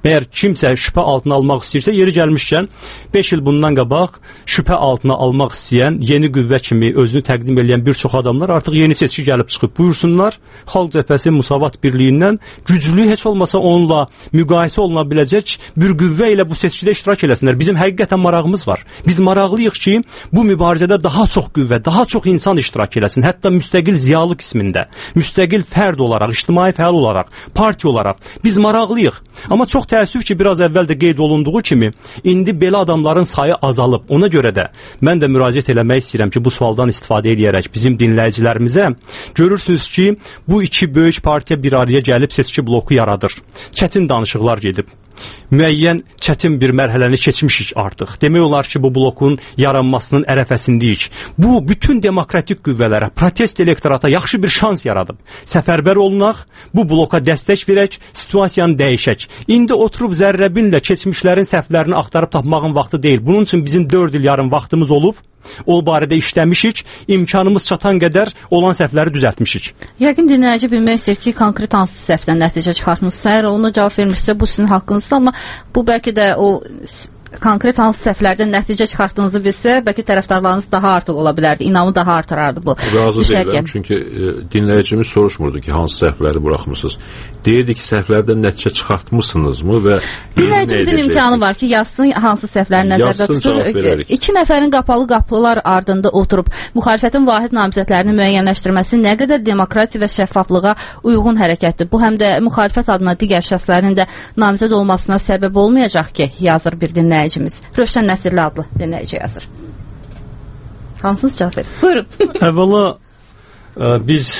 Əgər kimsə şübhə altına almaq istəyirsə, yeri gəlmişkən 5 il bundan qabaq şübhə altına almaq istəyən, yeni qüvvə kimi özünü təqdim edən bir çox adamlar artıq yeni seçki gəlib çıxıb. Buyursunlar, Xalq Cəbhəsi Müsavat Birliyindən güclü, heç olmasa onunla müqayisə oluna biləcək bir qüvvə ilə bu seçkidə iştirak eləsinlər. Bizim həqiqətən marağımız var. Biz maraqlıyıq ki, bu mübarizədə daha çox qüvvə, daha çox insan iştirak eləsin. Hətta müstəqil ziyalı qismində, müstəqil fərd olaraq, ictimai fəal olaraq, partiya olaraq biz maraqlıyıq. Amma çox təəssüf ki, biraz əvvəl də qeyd olunduğu kimi, indi belə adamların sayı azalıb. Ona görə də mən də müraciət eləmək istəyirəm ki, bu sualdan istifadə edərək bizim dinləyicilərimizə, görürsünüz ki, bu iki böyük partiya bir araya gəlib seçki bloku yaradır. Çətin danışıqlar gedib. Müəyyən çətin bir mərhələni keçmişik artıq. Demək olar ki, bu blokun yaranmasının ərəfəsindəyik. Bu, bütün demokratik qüvvələrə, protest elektorata yaxşı bir şans yaradıb. Səfərbər olunaq, bu bloka dəstək verək, situasiyanı dəyişək. İndi oturub zərrəbinlə keçmişlərin səhvlərini axtarıb tapmağın vaxtı deyil. Bunun üçün bizim 4 il yarım vaxtımız olub. O barədə işləmişik, imkanımız çatan qədər olan səhvləri düzəltmişik. Yəqin dinləyici bilmək istəyir ki, konkret hansı səhvdən nəticə çıxartmışsınız. Əgər ona cavab vermişsə, bu sizin haqqınızdır, amma bu bəlkə də o konkret hansı səhvlərdən nəticə çıxartdığınızı bilsə, bəlkə tərəfdarlarınız daha artıq ola bilərdi, inamı daha artırardı bu. Razı deyiləm, çünki dinləyicimiz soruşmurdu ki, hansı səhvləri buraxmısınız. Deyirdi ki, səhvlərdən nəticə çıxartmısınızmı və dinləyicimizin imkanı var ki, yazsın hansı səhvləri nəzərdə tutur. 2 nəfərin qapalı qapılar ardında oturub müxalifətin vahid namizədlərini müəyyənləşdirməsi nə qədər demokratiya və şəffaflığa uyğun hərəkətdir. Bu həm də müxalifət adına digər şəxslərin də namizəd olmasına səbəb olmayacaq ki, yazır bir dinləyici. Rövşən Nəsirli adlı dinləyici yazır. Hansınız cavab verirsiniz? Buyurun. Əvvəla biz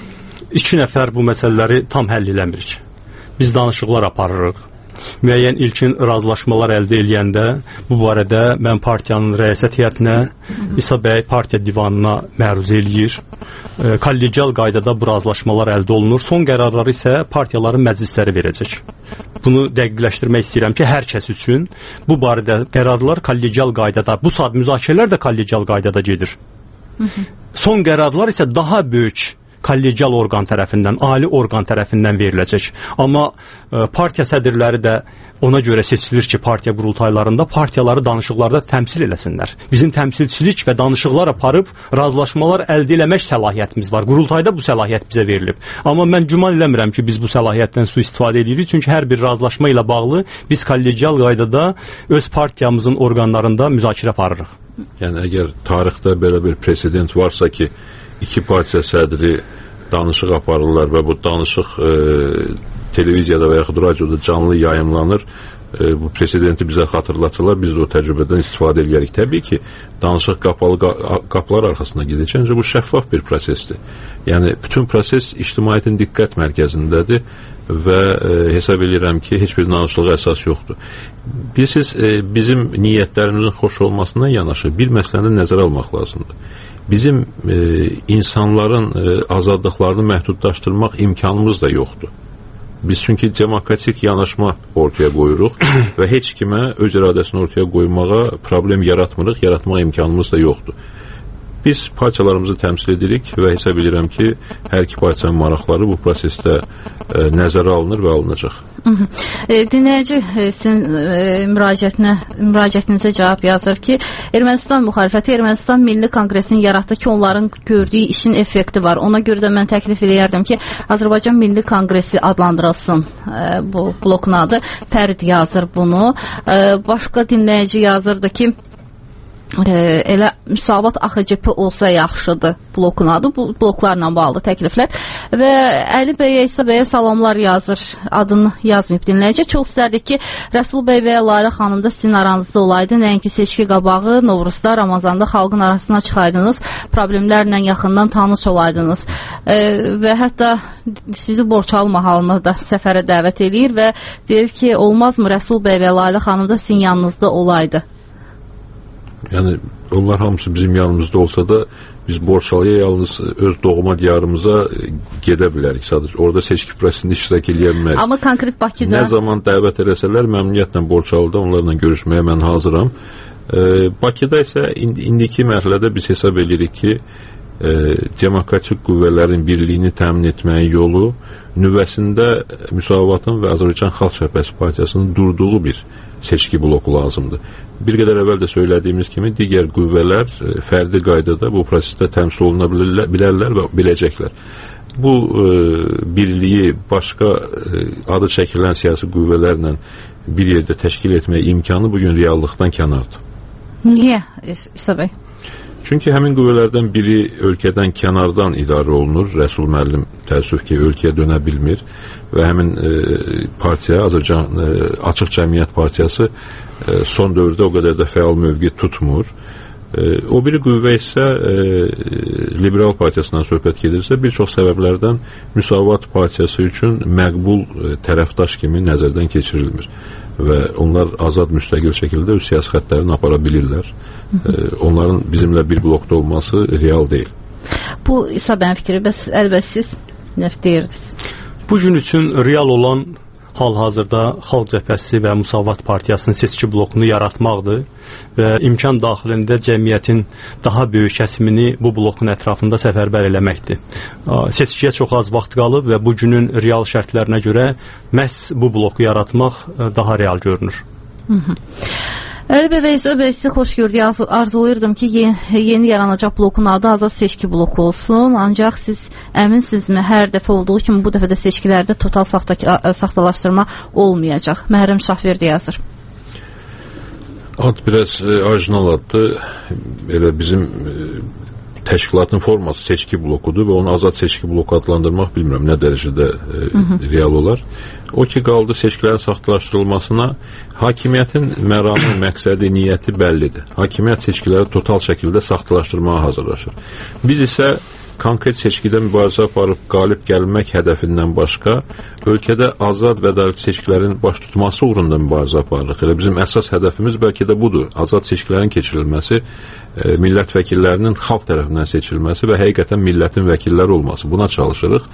2 nəfər bu məsələləri tam həll eləmirik. Biz danışıqlar aparırıq. Müəyyən ilkin razılaşmalar əldə eləyəndə bu barədə mən partiyanın rəisət heyətinə, İsa bəy partiya divanına məruz eləyir. Kollegial qaydada bu razılaşmalar əldə olunur. Son qərarları isə partiyaların məclisləri verəcək. Bunu dəqiqləşdirmək istəyirəm ki, hər kəs üçün bu barədə qərarlar kollegial qaydada, bu saat müzakirələr də kollegial qaydada gedir. Son qərarlar isə daha böyük kollegial orqan tərəfindən, ali orqan tərəfindən veriləcək. Amma partiya sədrləri də ona görə seçilir ki, partiya qurultaylarında partiyaları danışıqlarda təmsil eləsinlər. Bizim təmsilçilik və danışıqlar aparıb razılaşmalar əldə eləmək səlahiyyətimiz var. Qurultayda bu səlahiyyət bizə verilib. Amma mən güman eləmirəm ki, biz bu səlahiyyətdən sui-istifadə edirik, çünki hər bir razılaşma ilə bağlı biz kollegial qaydada öz partiyamızın orqanlarında müzakirə aparırıq. Yəni, əgər tarixdə belə bir president varsa ki, 2 partiya sədri danışıq aparırlar və bu danışıq televiziyada və yaxud radioda canlı yayımlanır, bu presidenti bizə xatırlatırlar, biz də o təcrübədən istifadə edirik. Təbii ki, danışıq qapalı qapılar arxasına gedəcək, ancaq bu şəffaf bir prosesdir. Yəni, bütün proses ictimaiyyətin diqqət mərkəzindədir və hesab edirəm ki, heç bir danışıqlığa əsas yoxdur. Bilirsiniz, bizim niyyətlərimizin xoş olmasından yanaşı bir məsələni nəzərə almaq lazımdır. Bizim insanların azadlıqlarını məhdudlaşdırmaq imkanımız da yoxdur. Biz çünki demokratik yanaşma ortaya qoyuruq və heç kimə öz iradəsini ortaya qoymağa problem yaratmırıq, yaratmaq imkanımız da yoxdur. Biz partiyalarımızı təmsil edirik və hesab edirəm ki, hər iki partiyanın maraqları bu prosesdə nəzərə alınır və alınacaq. Dinləyici sizin müraciətinizə cavab yazır ki, Ermənistan müxalifəti Ermənistan Milli Konqresinin yaratdı ki, onların gördüyü işin effekti var. Ona görə də mən təklif edərdim ki, Azərbaycan Milli Konqresi adlandırılsın bu blokun adı. Fərid yazır bunu. Başqa dinləyici yazırdı ki, elə Müsavat AXCP olsa yaxşıdır blokun adı. Bu bloklarla bağlı təkliflər və Əli bəyə, İsa bəyə salamlar yazır. Adını yazmayıb dinləyici. Çox istərdik ki, Rəsul bəy və Lalə xanım da sizin aranızda olaydı. Nəinki seçki qabağı, Novruzda, Ramazanda xalqın arasına çıxaydınız, problemlərlə yaxından tanış olaydınız və hətta sizi borçalma halına da səfərə dəvət edir və deyir ki, olmazmı Rəsul bəy və Lalə xanım da sizin yanınızda olaydı? Yəni, onlar hamısı bizim yanımızda olsa da biz Borçalıya yalnız öz doğma diyarımıza gedə bilərik sadəcə. Orada seçki prosesində iştirak edə bilmərik. Amma konkret Bakıda... Nə zaman dəvət eləsələr, məmnuniyyətlə Borçalıda onlarla görüşməyə mən hazıram. Bakıda isə indiki mərhələdə biz hesab edirik ki, demokratik qüvvələrin birliyini təmin etməyin yolu nüvəsində Müsavatın və Azərbaycan Xalq Cəbhəsi Partiyasının durduğu bir seçki bloku lazımdır. Bir qədər əvvəl də söylədiyimiz kimi digər qüvvələr fərdi qaydada bu prosesdə təmsil oluna bilərlər və biləcəklər. Bu birliyi başqa adı çəkilən siyasi qüvvələrlə bir yerdə təşkil etmək imkanı bugün reallıqdan kənardır. Niyə İsa bəy? Çünki həmin qüvvələrdən biri ölkədən kənardan idarə olunur. Rəsul müəllim təəssüf ki, ölkəyə dönə bilmir və həmin partiya, Azərbaycan Açıq Cəmiyyət Partiyası son dövrdə o qədər də fəal mövqe tutmur. O biri qüvvə isə Liberal Partiyasından söhbət gedirsə, bir çox səbəblərdən Müsavat Partiyası üçün məqbul tərəfdaş kimi nəzərdən keçirilmir və onlar azad müstəqil şəkildə öz siyasi xəttlərini apara bilirlər. Onların bizimlə bir blokda olması real deyil. Bu İsa bəyin fikri, bəs əlbəttə siz nə deyirdiniz? Bu gün üçün real olan hal-hazırda Xalq Cəbhəsi və Müsavat Partiyasının seçki blokunu yaratmaqdır və imkan daxilində cəmiyyətin daha böyük kəsimini bu blokun ətrafında səfərbər eləməkdir. Seçkiyə çox az vaxt qalıb və bu günün real şərtlərinə görə məhz bu bloku yaratmaq daha real görünür. Əli bəy və İsa bəy, sizi xoş gördük. Arzulayırdım ki, yeni yaranacaq blokun adı Azad Seçki bloku olsun. Ancaq siz əminsinizmi, hər dəfə olduğu kimi bu dəfə də seçkilərdə total saxtalaşdırma olmayacaq? Məhrəm Şahverdi yazır. Ad biraz orijinal addır. Elə bizim təşkilatın forması seçki blokudur və onu azad seçki bloku adlandırmaq bilmirəm nə dərəcədə real olar. O ki, qaldı seçkilərin saxtalaşdırılmasına, hakimiyyətin məramı, məqsədi, niyyəti bəllidir. Hakimiyyət seçkiləri total şəkildə saxtalaşdırmağa hazırlaşır. Biz isə konkret seçkidə mübarizə aparıb qalib gəlmək hədəfindən başqa, ölkədə azad və ədalətli seçkilərin baş tutması uğrunda mübarizə aparırıq. Elə bizim əsas hədəfimiz bəlkə də budur. Azad seçkilərin keçirilməsi, millət vəkillərinin xalq tərəfindən seçilməsi və həqiqətən millətin vəkilləri olması. Buna çalışırıq.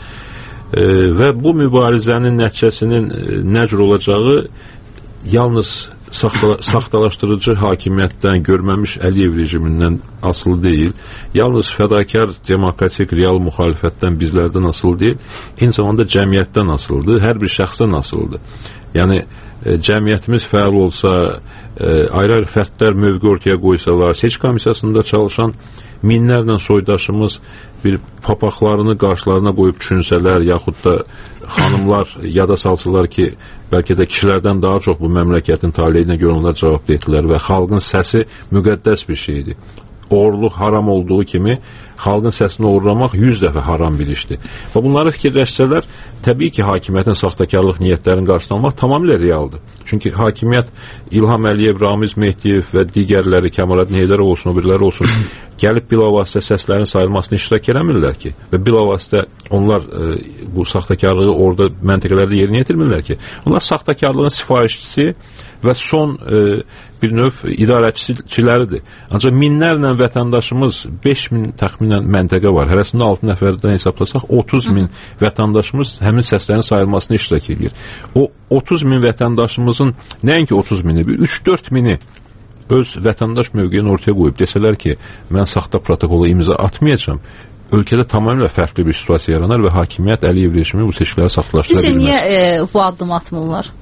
Və bu mübarizənin nəticəsinin nə cür olacağı yalnız saxtalaşdırıcı hakimiyyətdən, görməmiş Əliyev rejimindən asılı deyil, yalnız fədakar demokratik real müxalifətdən, bizlərdən asılı deyil, eyni zamanda cəmiyyətdən asılıdır, hər bir şəxsdən asılıdır. Yəni, cəmiyyətimiz fəal olsa, ayrı-ayrı fərdlər mövqe ortaya qoysalar, seçki komissiyasında çalışan minlərlə soydaşımız bir papaqlarını qarşılarına qoyub düşünsələr, yaxud da xanımlar yada salsalar ki, bəlkə də kişilərdən daha çox bu məmləkətin taleyinə görə onlar cavab etdilər və xalqın səsi müqəddəs bir şeydir. Oğurluq haram olduğu kimi xalqın səsini oğurlamaq 100 dəfə haram bir işdir. Və bunları fikirləşsələr, təbii ki, hakimiyyətin saxtakarlıq niyyətlərinin qarşısını almaq tamamilə realdır. Çünki hakimiyyət İlham Əliyev, Ramiz Mehdiyev və digərləri, Kəmaləddin Heydərov olsun, o biriləri olsun, gəlib bilavasitə səslərin sayılmasını iştirak eləmirlər ki və bilavasitə onlar bu saxtakarlığı orada məntəqələrdə yerinə yetirmirlər ki. Onlar saxtakarlığın sifarişçisi və son bir növ idarəçiləridir. Ancaq minlərlə vətəndaşımız, 5000 təxminən məntəqə var. Hərəsində 6 nəfərdən hesablasaq 30.000 vətəndaşımız həmin səslərin sayılmasını iştirak edir. O 30.000 vətəndaşımızın nəinki 30.000-i, 3-4 mini öz vətəndaş mövqeyini ortaya qoyub desələr ki, mən saxta protokola imza atmayacağam, ölkədə tamamilə fərqli bir situasiya yaranar və hakimiyyət Əliyev rejimi bu seçkiləri saxtalaşdıra bilməz. Sizcə niyə bu addım atmırlar?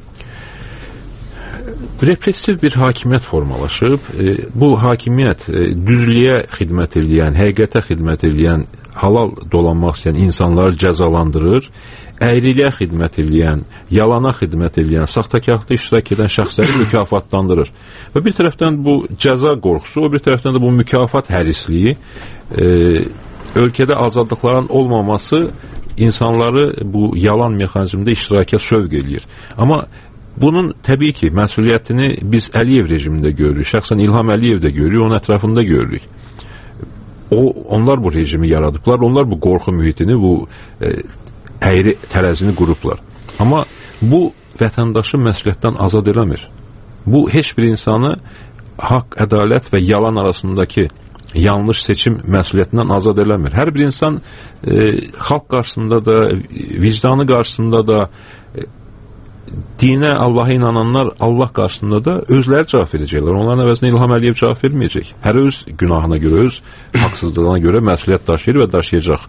Repressiv bir hakimiyyət formalaşıb. Bu hakimiyyət düzlüyə xidmət edən, həqiqətə xidmət edən, halal dolanmaq istəyən insanları cəzalandırır, əyriliyə xidmət edən, yalana xidmət edən, saxtakarlıqda iştirak edən şəxsləri mükafatlandırır. Və bir tərəfdən bu cəza qorxusu, o bir tərəfdən də bu mükafat hərisliyi, ölkədə azadlıqların olmaması insanları bu yalan mexanizmdə iştiraka sövq eləyir. Amma bunun təbii ki, məsuliyyətini biz Əliyev rejimində görürük, şəxsən İlham Əliyev də görürük, onun ətrafında görürük. Onlar bu rejimi yaradıblar, onlar bu qorxu mühitini, bu əyri tərəzini qurublar. Amma bu vətəndaşı məsuliyyətdən azad eləmir. Bu, heç bir insanı haqq, ədalət və yalan arasındakı yanlış seçim məsuliyyətindən azad eləmir. Hər bir insan xalq qarşısında da, vicdanı qarşısında da dinə, Allaha inananlar Allah qarşısında da özləri cavab verəcəklər. Onların əvəzinə İlham Əliyev cavab verməyəcək. Hər öz günahına görə, öz haqsızlığına görə məsuliyyət daşıyır və daşıyacaq.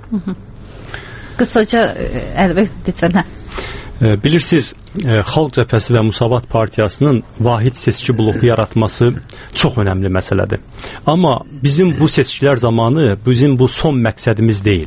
Qısaca Əlibəy desənə. Bilirsiniz, Xalq Cəbhəsi və Müsavat Partiyasının vahid seçki bloku yaratması çox önəmli məsələdir. Amma bizim bu seçkilər zamanı bizim bu son məqsədimiz deyil.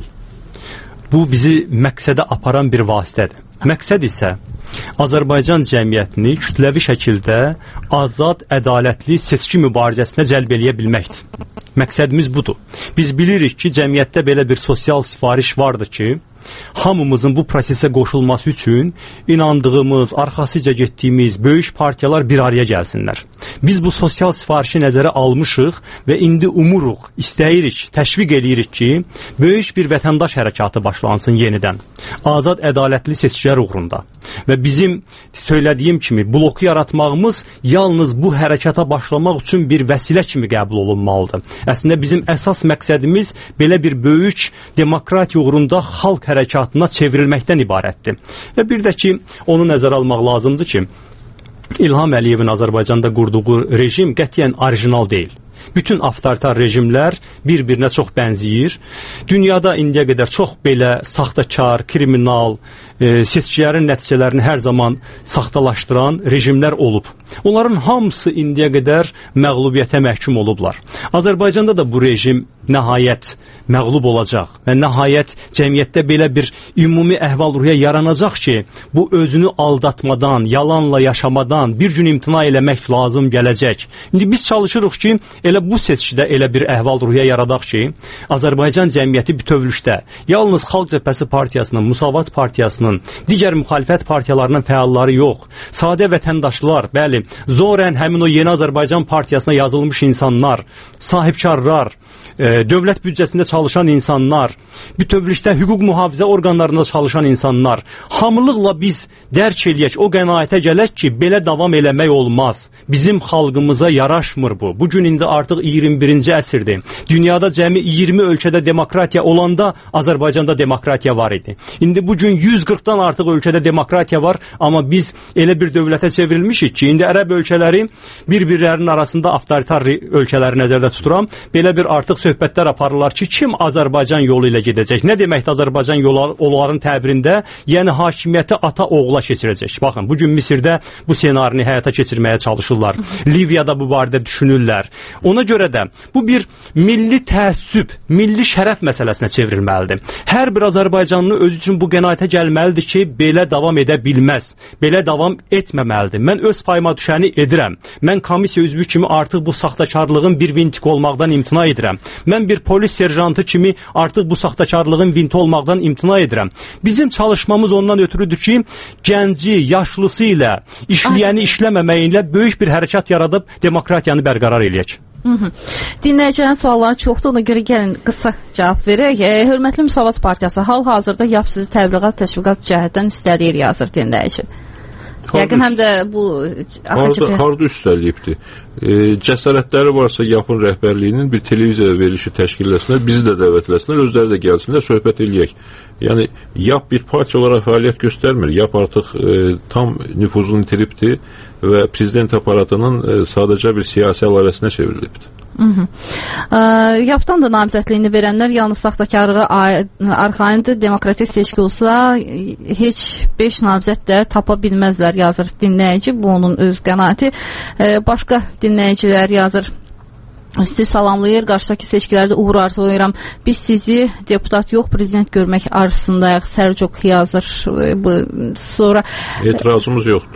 Bu bizi məqsədə aparan bir vasitədir. Məqsəd isə Azərbaycan cəmiyyətini kütləvi şəkildə azad, ədalətli seçki mübarizəsinə cəlb eləyə bilməkdir. Məqsədimiz budur. Biz bilirik ki, cəmiyyətdə belə bir sosial sifariş vardır ki, hamımızın bu prosesə qoşulması üçün inandığımız, arxasıca getdiyimiz böyük partiyalar bir araya gəlsinlər. Biz bu sosial sifarişi nəzərə almışıq və indi umuruq, istəyirik, təşviq eləyirik ki, böyük bir vətəndaş hərəkatı başlansın yenidən. Azad, ədalətli seçkilər uğrunda. Və bizim söylədiyim kimi bloku yaratmağımız yalnız bu hərəkata başlamaq üçün bir vəsilə kimi qəbul olunmalıdır. Əslində bizim əsas məqsədimiz belə bir böyük demokratiya uğrunda xalq hərəkatına çevrilməkdən ibarətdir. Və bir də ki, onu nəzərə almaq lazımdır ki, İlham Əliyevin Azərbaycanda qurduğu rejim qətiyyən orijinal deyil. Bütün avtoritar rejimlər bir-birinə çox bənzəyir. Dünyada indiyə qədər çox belə saxtakar, kriminal, seçkilərin nəticələrini hər zaman saxtalaşdıran rejimlər olub. Onların hamısı indiyə qədər məğlubiyyətə məhkum olublar. Azərbaycanda da bu rejim nəhayət məğlub olacaq və nəhayət cəmiyyətdə belə bir ümumi əhval-ruhiyyə yaranacaq ki, bu özünü aldatmadan, yalanla yaşamadan bir gün imtina eləmək lazım gələcək. İndi biz çalışırıq ki, elə bu seçkidə elə bir əhval-ruhiyyə yaradaq ki, Azərbaycan cəmiyyəti bütövlükdə yalnız Xalq Cəbhəsi Partiyasının, Müsavat Partiyasının, digər müxalifət partiyalarının fəalları yox, sadə vətəndaşlar, bəli, zorən həmin o Yeni Azərbaycan Partiyasına yazılmış insanlar, sahibkarlar, dövlət büdcəsində çalışan insanlar, bütövlükdə hüquq mühafizə orqanlarında çalışan insanlar, hamılıqla biz dərk eləyək, o qənaətə gələk ki, belə davam eləmək olmaz. Bizim xalqımıza yaraşmır bu. Bugün indi artıq 21-ci əsrdir. Dünyada cəmi 20 ölkədə demokratiya olanda Azərbaycanda demokratiya var idi. İndi bugün 140-dan artıq ölkədə demokratiya var, amma biz elə bir dövlətə çevrilmişik ki, indi ərəb ölkələri bir-birlərinin arasında avtoritar ölkələri nəzərdə tuturam, belə bir artıq söhbətlər aparırlar ki, kim Azərbaycan yolu ilə gedəcək? Nə deməkdir Azərbaycan yolu onların təbirində? Yəni hakimiyyəti ata oğula keçirəcək. Baxın, bugün Misirdə bu senarini həyata keçirməyə çalışırlar. Liviyada bu barədə düşünürlər. Ona görə də bu bir milli təəssüb, milli şərəf məsələsinə çevrilməlidir. Hər bir Azərbaycanlı özü üçün bu qənaətə gəlməlidir ki, belə davam edə bilməz. Belə davam etməməlidir. Mən öz payıma düşəni edirəm. Mən komissiya üzvü kimi artıq bu saxtakarlığın bir vintik olmaqdan imtina edirəm. Mən bir polis serjantı kimi artıq bu saxtakarlığın vinti olmaqdan imtina edirəm. Bizim çalışmamız ondan ötürüdür ki, gənci, yaşlısı ilə, işləyəni işləməməyi ilə böyük bir hərəkat yaradıb demokratiyanı bərqərar eləyək. Dinləyicilərin sualları çoxdur, ona görə gəlin qısa cavab verək. Hörmətli Müsavat Partiyası hal-hazırda yap sizi təbliğat, təşviqat cəhətdən üstəliyir yazır dinləyici. Yəqin həm də bu harda üstəliyibdir. Cəsarətləri varsa yapın rəhbərliyinin bir televiziya verilişi təşkil etsinlər, bizi də dəvət etsinlər, özləri də gəlsinlər, söhbət eləyək. Yəni YAP bir partiya olaraq fəaliyyət göstərmir. YAP artıq tam nüfuzunu itiribdir və prezident aparatının sadəcə bir siyasi əlavəsinə çevrilibdir. YAP-dan da namizədliyini verənlər yalnız saxtakarlığa arxayındır. Demokratik seçki olsa heç 5 namizəd də tapa bilməzlər yazır dinləyici. Bu onun öz qənaəti. Başqa dinləyicilər yazır. Sizi salamlayır, qarşıdakı seçkilərdə uğur arzulayıram. Biz sizi deputat yox, prezident görmək arzusundayıq. Sərcok yazır. Sonra etirazımız yoxdur.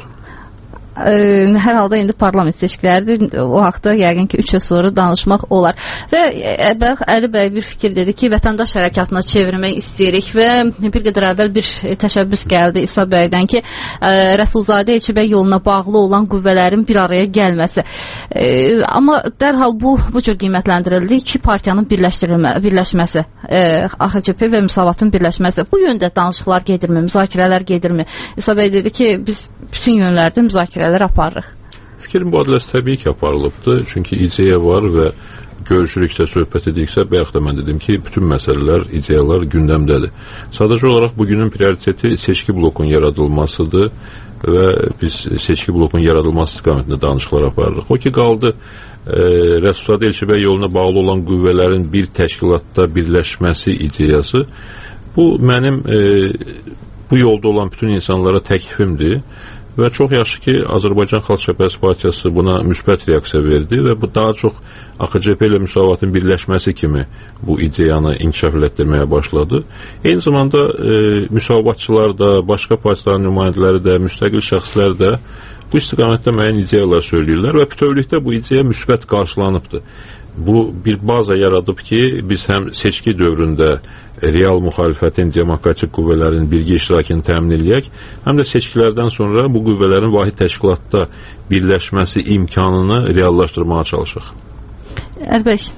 Hər halda indi parlament seçkiləridir. O haqda yəqin ki 3 il sonra danışmaq olar. Və Əli bəy bir fikir dedi ki, vətəndaş hərəkatına çevirmək istəyirik və bir qədər əvvəl bir təşəbbüs gəldi İsa bəydən ki, Rəsulzadə Elçibəy yoluna bağlı olan qüvvələrin bir araya gəlməsi. Amma dərhal bu cür qiymətləndirildi. İki partiyanın birləşməsi, AXCP və Müsavatın birləşməsi. Bu yöndə danışıqlar gedirmi, müzakirələr gedirmi? İsa bəy dedi ki, biz bütün yönlərdə müzakirələr aparırıq. Fikrim bu adres təbii ki aparılıbdır. Çünki ideya var və görüşürüksə, söhbət ediriksə, bayaq da mən dedim ki, bütün məsələlər, ideyalar gündəmdədir. Sadəcə olaraq bugünün prioriteti seçki blokun yaradılmasıdır və biz seçki blokun yaradılması istiqamətində danışıqlar aparırıq. O ki, qaldı Rəsulzadə Elçibəy yoluna bağlı olan qüvvələrin bir təşkilatda birləşməsi ideyası. Bu mənim bu yolda olan bütün insanlara təklifimdir. Və çox yaxşı ki, Azərbaycan Xalq Cəbhəsi Partiyası buna müsbət reaksiya verdi və bu daha çox AXCP ilə Müsavatın birləşməsi kimi bu ideyanı inkişaf etdirməyə başladı. Eyni zamanda müsavatçılar da, başqa partiyaların nümayəndələri də, müstəqil şəxslər də bu istiqamətdə müəyyən ideyalar söyləyirlər və bütövlükdə bu ideya müsbət qarşılanıbdır. Bu bir baza yaradıb ki, biz həm seçki dövründə real müxalifətin, demokratik qüvvələrin birgə iştirakını təmin edək, həm də seçkilərdən sonra bu qüvvələrin vahid təşkilatda birləşməsi imkanını reallaşdırmağa çalışaq. Əlbəttə.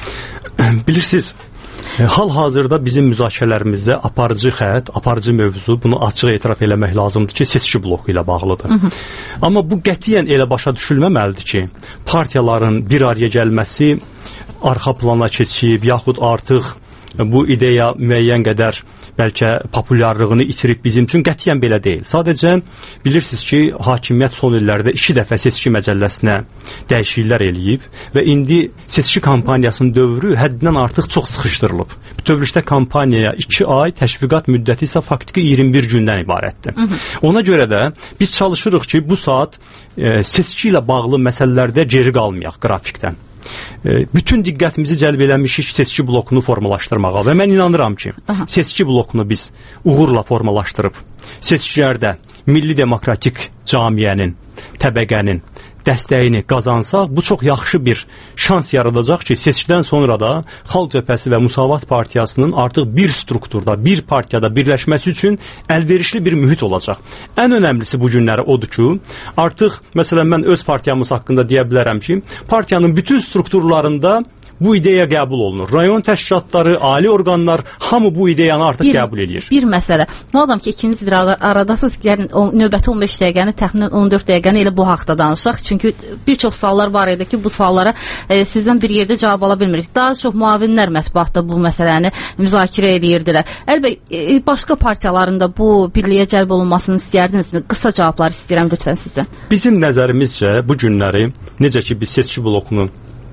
Bilirsiniz, hal-hazırda bizim müzakirələrimizdə aparıcı xətt, aparıcı mövzu, bunu açıq etiraf eləmək lazımdır ki, seçki bloku ilə bağlıdır. Amma bu qətiyyən elə başa düşülməməlidir ki, partiyaların bir araya gəlməsi arxa plana keçib, yaxud artıq bu ideya müəyyən qədər bəlkə populyarlığını itirib bizim üçün qətiyyən belə deyil. Sadəcə bilirsiniz ki, hakimiyyət son illərdə 2 dəfə seçki məcəlləsinə dəyişikliklər eləyib və indi seçki kampaniyasının dövrü həddindən artıq çox sıxışdırılıb. Bütövlükdə kampaniyaya 2 ay, təşviqat müddəti isə faktiki 21 gündən ibarətdir. Ona görə də biz çalışırıq ki, bu saat seçki ilə bağlı məsələlərdə geri qalmayaq qrafikdən. Bütün diqqətimizi cəlb eləmişik seçki blokunu formalaşdırmağa və mən inanıram ki, seçki blokunu biz uğurla formalaşdırıb seçkilərdə milli demokratik camiyənin, təbəqənin dəstəyini qazansaq, bu çox yaxşı bir şans yaradacaq ki, seçkidən sonra da Xalq Cəbhəsi və Müsavat Partiyasının artıq bir strukturda, bir partiyada birləşməsi üçün əlverişli bir mühit olacaq. Ən önəmlisi bu günləri odur ki, artıq, məsələn, mən öz partiyamız haqqında deyə bilərəm ki, partiyanın bütün strukturlarında bu ideya qəbul olunur. Rayon təşkilatları, ali orqanlar hamı bu ideyanı artıq qəbul edir. Bir məsələ. Madam ki, ikiniz bir aradasınız, gəlin növbəti 15 dəqiqəni, təxminən 14 dəqiqəni elə bu haqda danışaq. Çünki bir çox suallar var idi ki, bu suallara sizdən bir yerdə cavab ala bilmirik. Daha çox müavinlər mətbuatda bu məsələni müzakirə edirdilər. Əlbəttə, başqa partiyaların da bu birliyə cəlb olunmasını istərdinizmi? Qısa cavablar istəyirəm lütfən sizdən. Bizim nəzərimizcə bu günləri necə ki biz seçki blokunu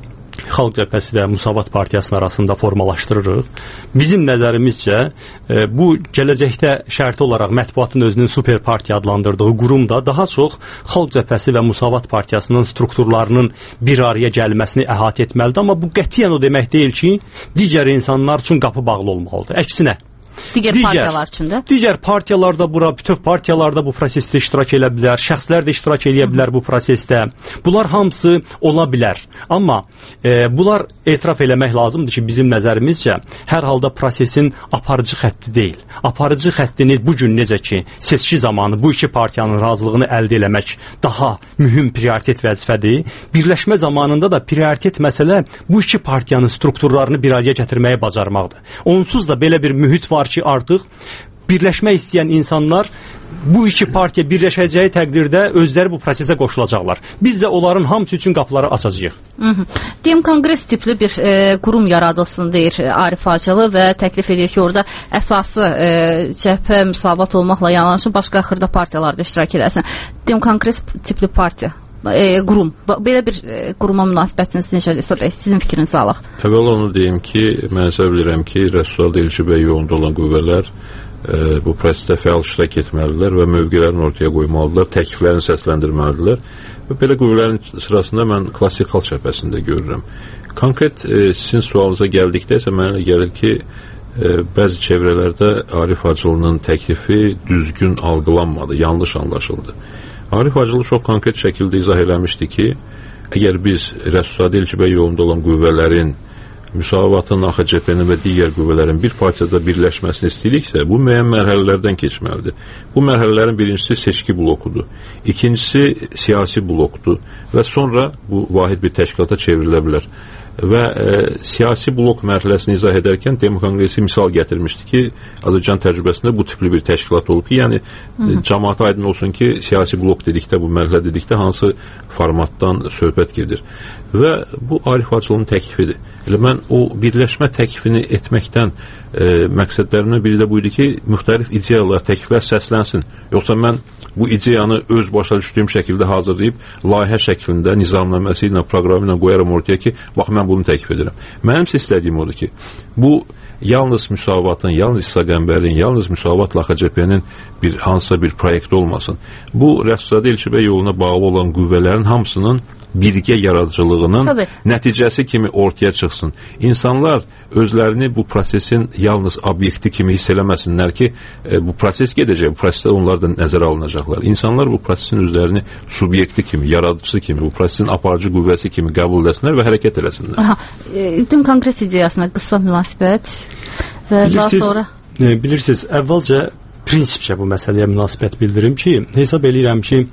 Xalq Cəbhəsi və Müsavat Partiyasının arasında formalaşdırırıq. Bizim nəzərimizcə bu gələcəkdə şərti olaraq mətbuatın özünün super partiya adlandırdığı qurum da daha çox Xalq Cəbhəsi və Müsavat Partiyasının strukturlarının bir araya gəlməsini əhatə etməlidir. Amma bu qətiyyən o demək deyil ki, digər insanlar üçün qapı bağlı olmalıdır. Əksinə. Digər partiyalar üçün də? Digər partiyalar da bura, bütöv partiyalar da bu prosesdə iştirak edə bilər, şəxslər də iştirak edə bilər bu prosesdə. Bunlar hamısı ola bilər. Amma bunlar etiraf eləmək lazımdır ki, bizim nəzərimizcə hər halda prosesin aparıcı xətti deyil. Aparıcı xəttini bugün necə ki, seçki zamanı bu iki partiyanın razılığını əldə eləmək daha mühüm prioritet vəzifədir. Birləşmə zamanında da prioritet məsələ bu iki partiyanın strukturlarını bir araya gətirməyə bacarmaqdır. Onsuz da belə bir mühit var ki, artıq birləşmək istəyən insanlar bu iki partiya birləşəcəyi təqdirdə özləri bu prosesə qoşulacaqlar. Biz də onların hamısı üçün qapıları açacağıq. Deyim, konqres tipli bir qurum yaradılsın deyir Arif Hacılı və təklif edir ki, orada əsası cəbhə müsavat olmaqla yanaşı başqa xırda partiyalar da iştirak edəsin. Deyim, konqres tipli partiya. Qurum. Belə bir quruma münasibətiniz necədir? Sizin fikrinizi alaq. Əvvəl onu deyim ki, mən hesab edirəm ki, Rəsulzadə Elçibəy yolunda olan qüvvələr bu prosesdə fəal iştirak etməlidirlər və mövqelərini ortaya qoymalıdırlar, təkliflərini səsləndirməlidirlər. Və belə qüvvələrin sırasında mən klassik Xalq Cəbhəsində görürəm. Konkret sizin sualınıza gəldikdə isə mənə gəlir ki, bəzi çevrələrdə Arif Hacılının təklifi düzgün algılanmadı, yanlış anlaşıldı. Arif Hacılı çox konkret şəkildə izah eləmişdi ki, əgər biz Rəsulzadə Elçibəy yolunda olan qüvvələrin, Müsavatın, AXCP-nin və digər qüvvələrin bir partiyada birləşməsini istəyiriksə, bu müəyyən mərhələlərdən keçməlidir. Bu mərhələlərin birincisi seçki blokudur, ikincisi siyasi blokdur və sonra bu vahid bir təşkilata çevrilə bilər. və siyasi blok mərhələsini izah edərkən Demo Konqresi misal gətirmişdi ki, Azərbaycan təcrübəsində bu tipli bir təşkilat olub ki, yəni cəmaata aydın olsun ki, siyasi blok dedikdə, bu mərhələ dedikdə hansı formatdan söhbət gedir. Və bu Arif Hacılının təklifidir. Elə mən o birləşmə təklifini etməkdən məqsədlərindən biri də buydu ki, müxtəlif ideyalar, təkliflər səslənsin. Yoxsa mən bu ideyanı öz başa düşdüyüm şəkildə hazırlayıb, layihə şəklində, nizamnaməsi ilə, proqramı ilə qoyaram ortaya ki, bax, mən bunu təklif edirəm. Mənim istədiyim odur ki, bu yalnız Müsavatın, yalnız İsa Qəmbərlin, yalnız Müsavatla AXCP-nin bir hansısa bir proyekt olmasın. Bu, Rəsulzadə Elçibəy yoluna bağlı olan qüvvələrin hamısının birgə yaradıcılığının nəticəsi kimi ortaya çıxsın. İnsanlar özlərini bu prosesin yalnız obyekti kimi hiss eləməsinlər ki, bu proses gedəcək, bu prosesdə onlar da nəzərə alınacaqlar. İnsanlar bu prosesin özlərini subyekti kimi, yaradıcısı kimi, bu prosesin aparıcı qüvvəsi kimi qəbul etsinlər və hərəkət eləsinlər. Dem Konqres ideyasına qısa münasibət və daha sonra... Bilirsiniz, əvvəlcə prinsipcə bu məsələyə münasibət bildirim ki, hesab edirəm ki,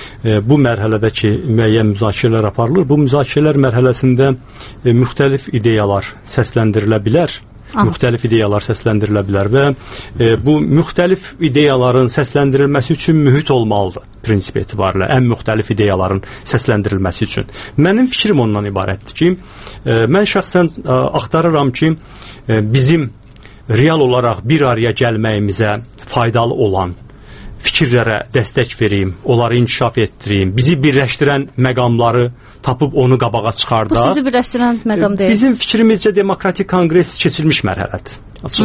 bu mərhələdə ki, müəyyən müzakirələr aparılır. Bu müzakirələr mərhələsində müxtəlif ideyalar səsləndirilə bilər. Müxtəlif ideyalar səsləndirilə bilər və bu müxtəlif ideyaların səsləndirilməsi üçün mühit olmalıdır prinsip etibarilə, ən müxtəlif ideyaların səsləndirilməsi üçün. Mənim fikrim ondan ibarətdir ki, mən şəxsən axtarıram ki, bizim real olaraq bir araya gəlməyimizə faydalı olan fikirlərə dəstək vereyim, onları inkişaf etdireyim, bizi birləşdirən məqamları tapıb onu qabağa çıxardaq. Bu sizi birləşdirən məqam deyil. Bizim fikrimizcə Demokratik Konqres keçilmiş mərhələdir.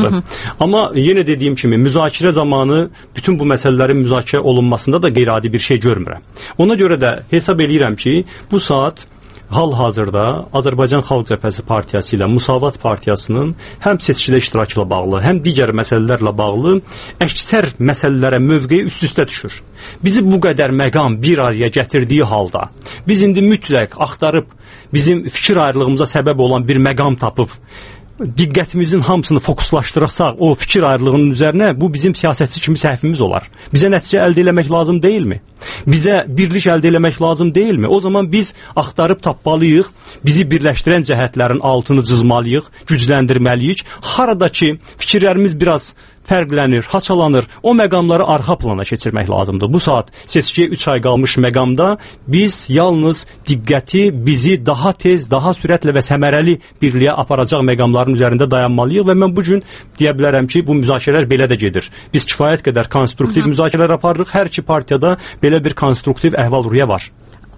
Amma yenə dediyim kimi, müzakirə zamanı bütün bu məsələlərin müzakirə olunmasında da qeyri-adi bir şey görmürəm. Ona görə də hesab edirəm ki, bu saat hal-hazırda Azərbaycan Xalq Cəbhəsi Partiyası ilə Müsavat Partiyasının həm seçkidə iştirakla bağlı, həm digər məsələlərlə bağlı əksər məsələlərə mövqeyi üst-üstə düşür. Bizi bu qədər məqam bir araya gətirdiyi halda, biz indi mütləq axtarıb bizim fikir ayrılığımıza səbəb olan bir məqam tapıb, diqqətimizin hamısını fokuslaşdıraqsaq o fikir ayrılığının üzərinə, bu bizim siyasətçi kimi səhvimiz olar. Bizə nəticə əldə eləmək lazım deyilmi? Bizə birlik əldə eləmək lazım deyilmi? O zaman biz axtarıb tapmalıyıq, bizi birləşdirən cəhətlərin altını cızmalıyıq, gücləndirməliyik. Harada ki, fikirlərimiz biraz fərqlənir, haçalanır, o məqamları arxa plana keçirmək lazımdır. Bu saat seçkiyə 3 ay qalmış məqamda biz yalnız diqqəti bizi daha tez, daha sürətlə və səmərəli birliyə aparacaq məqamların üzərində dayanmalıyıq və mən bugün deyə bilərəm ki, bu müzakirələr belə də gedir. Biz kifayət qədər konstruktiv müzakirələr aparırıq, hər iki partiyada belə bir konstruktiv əhval-ruhiyyə var.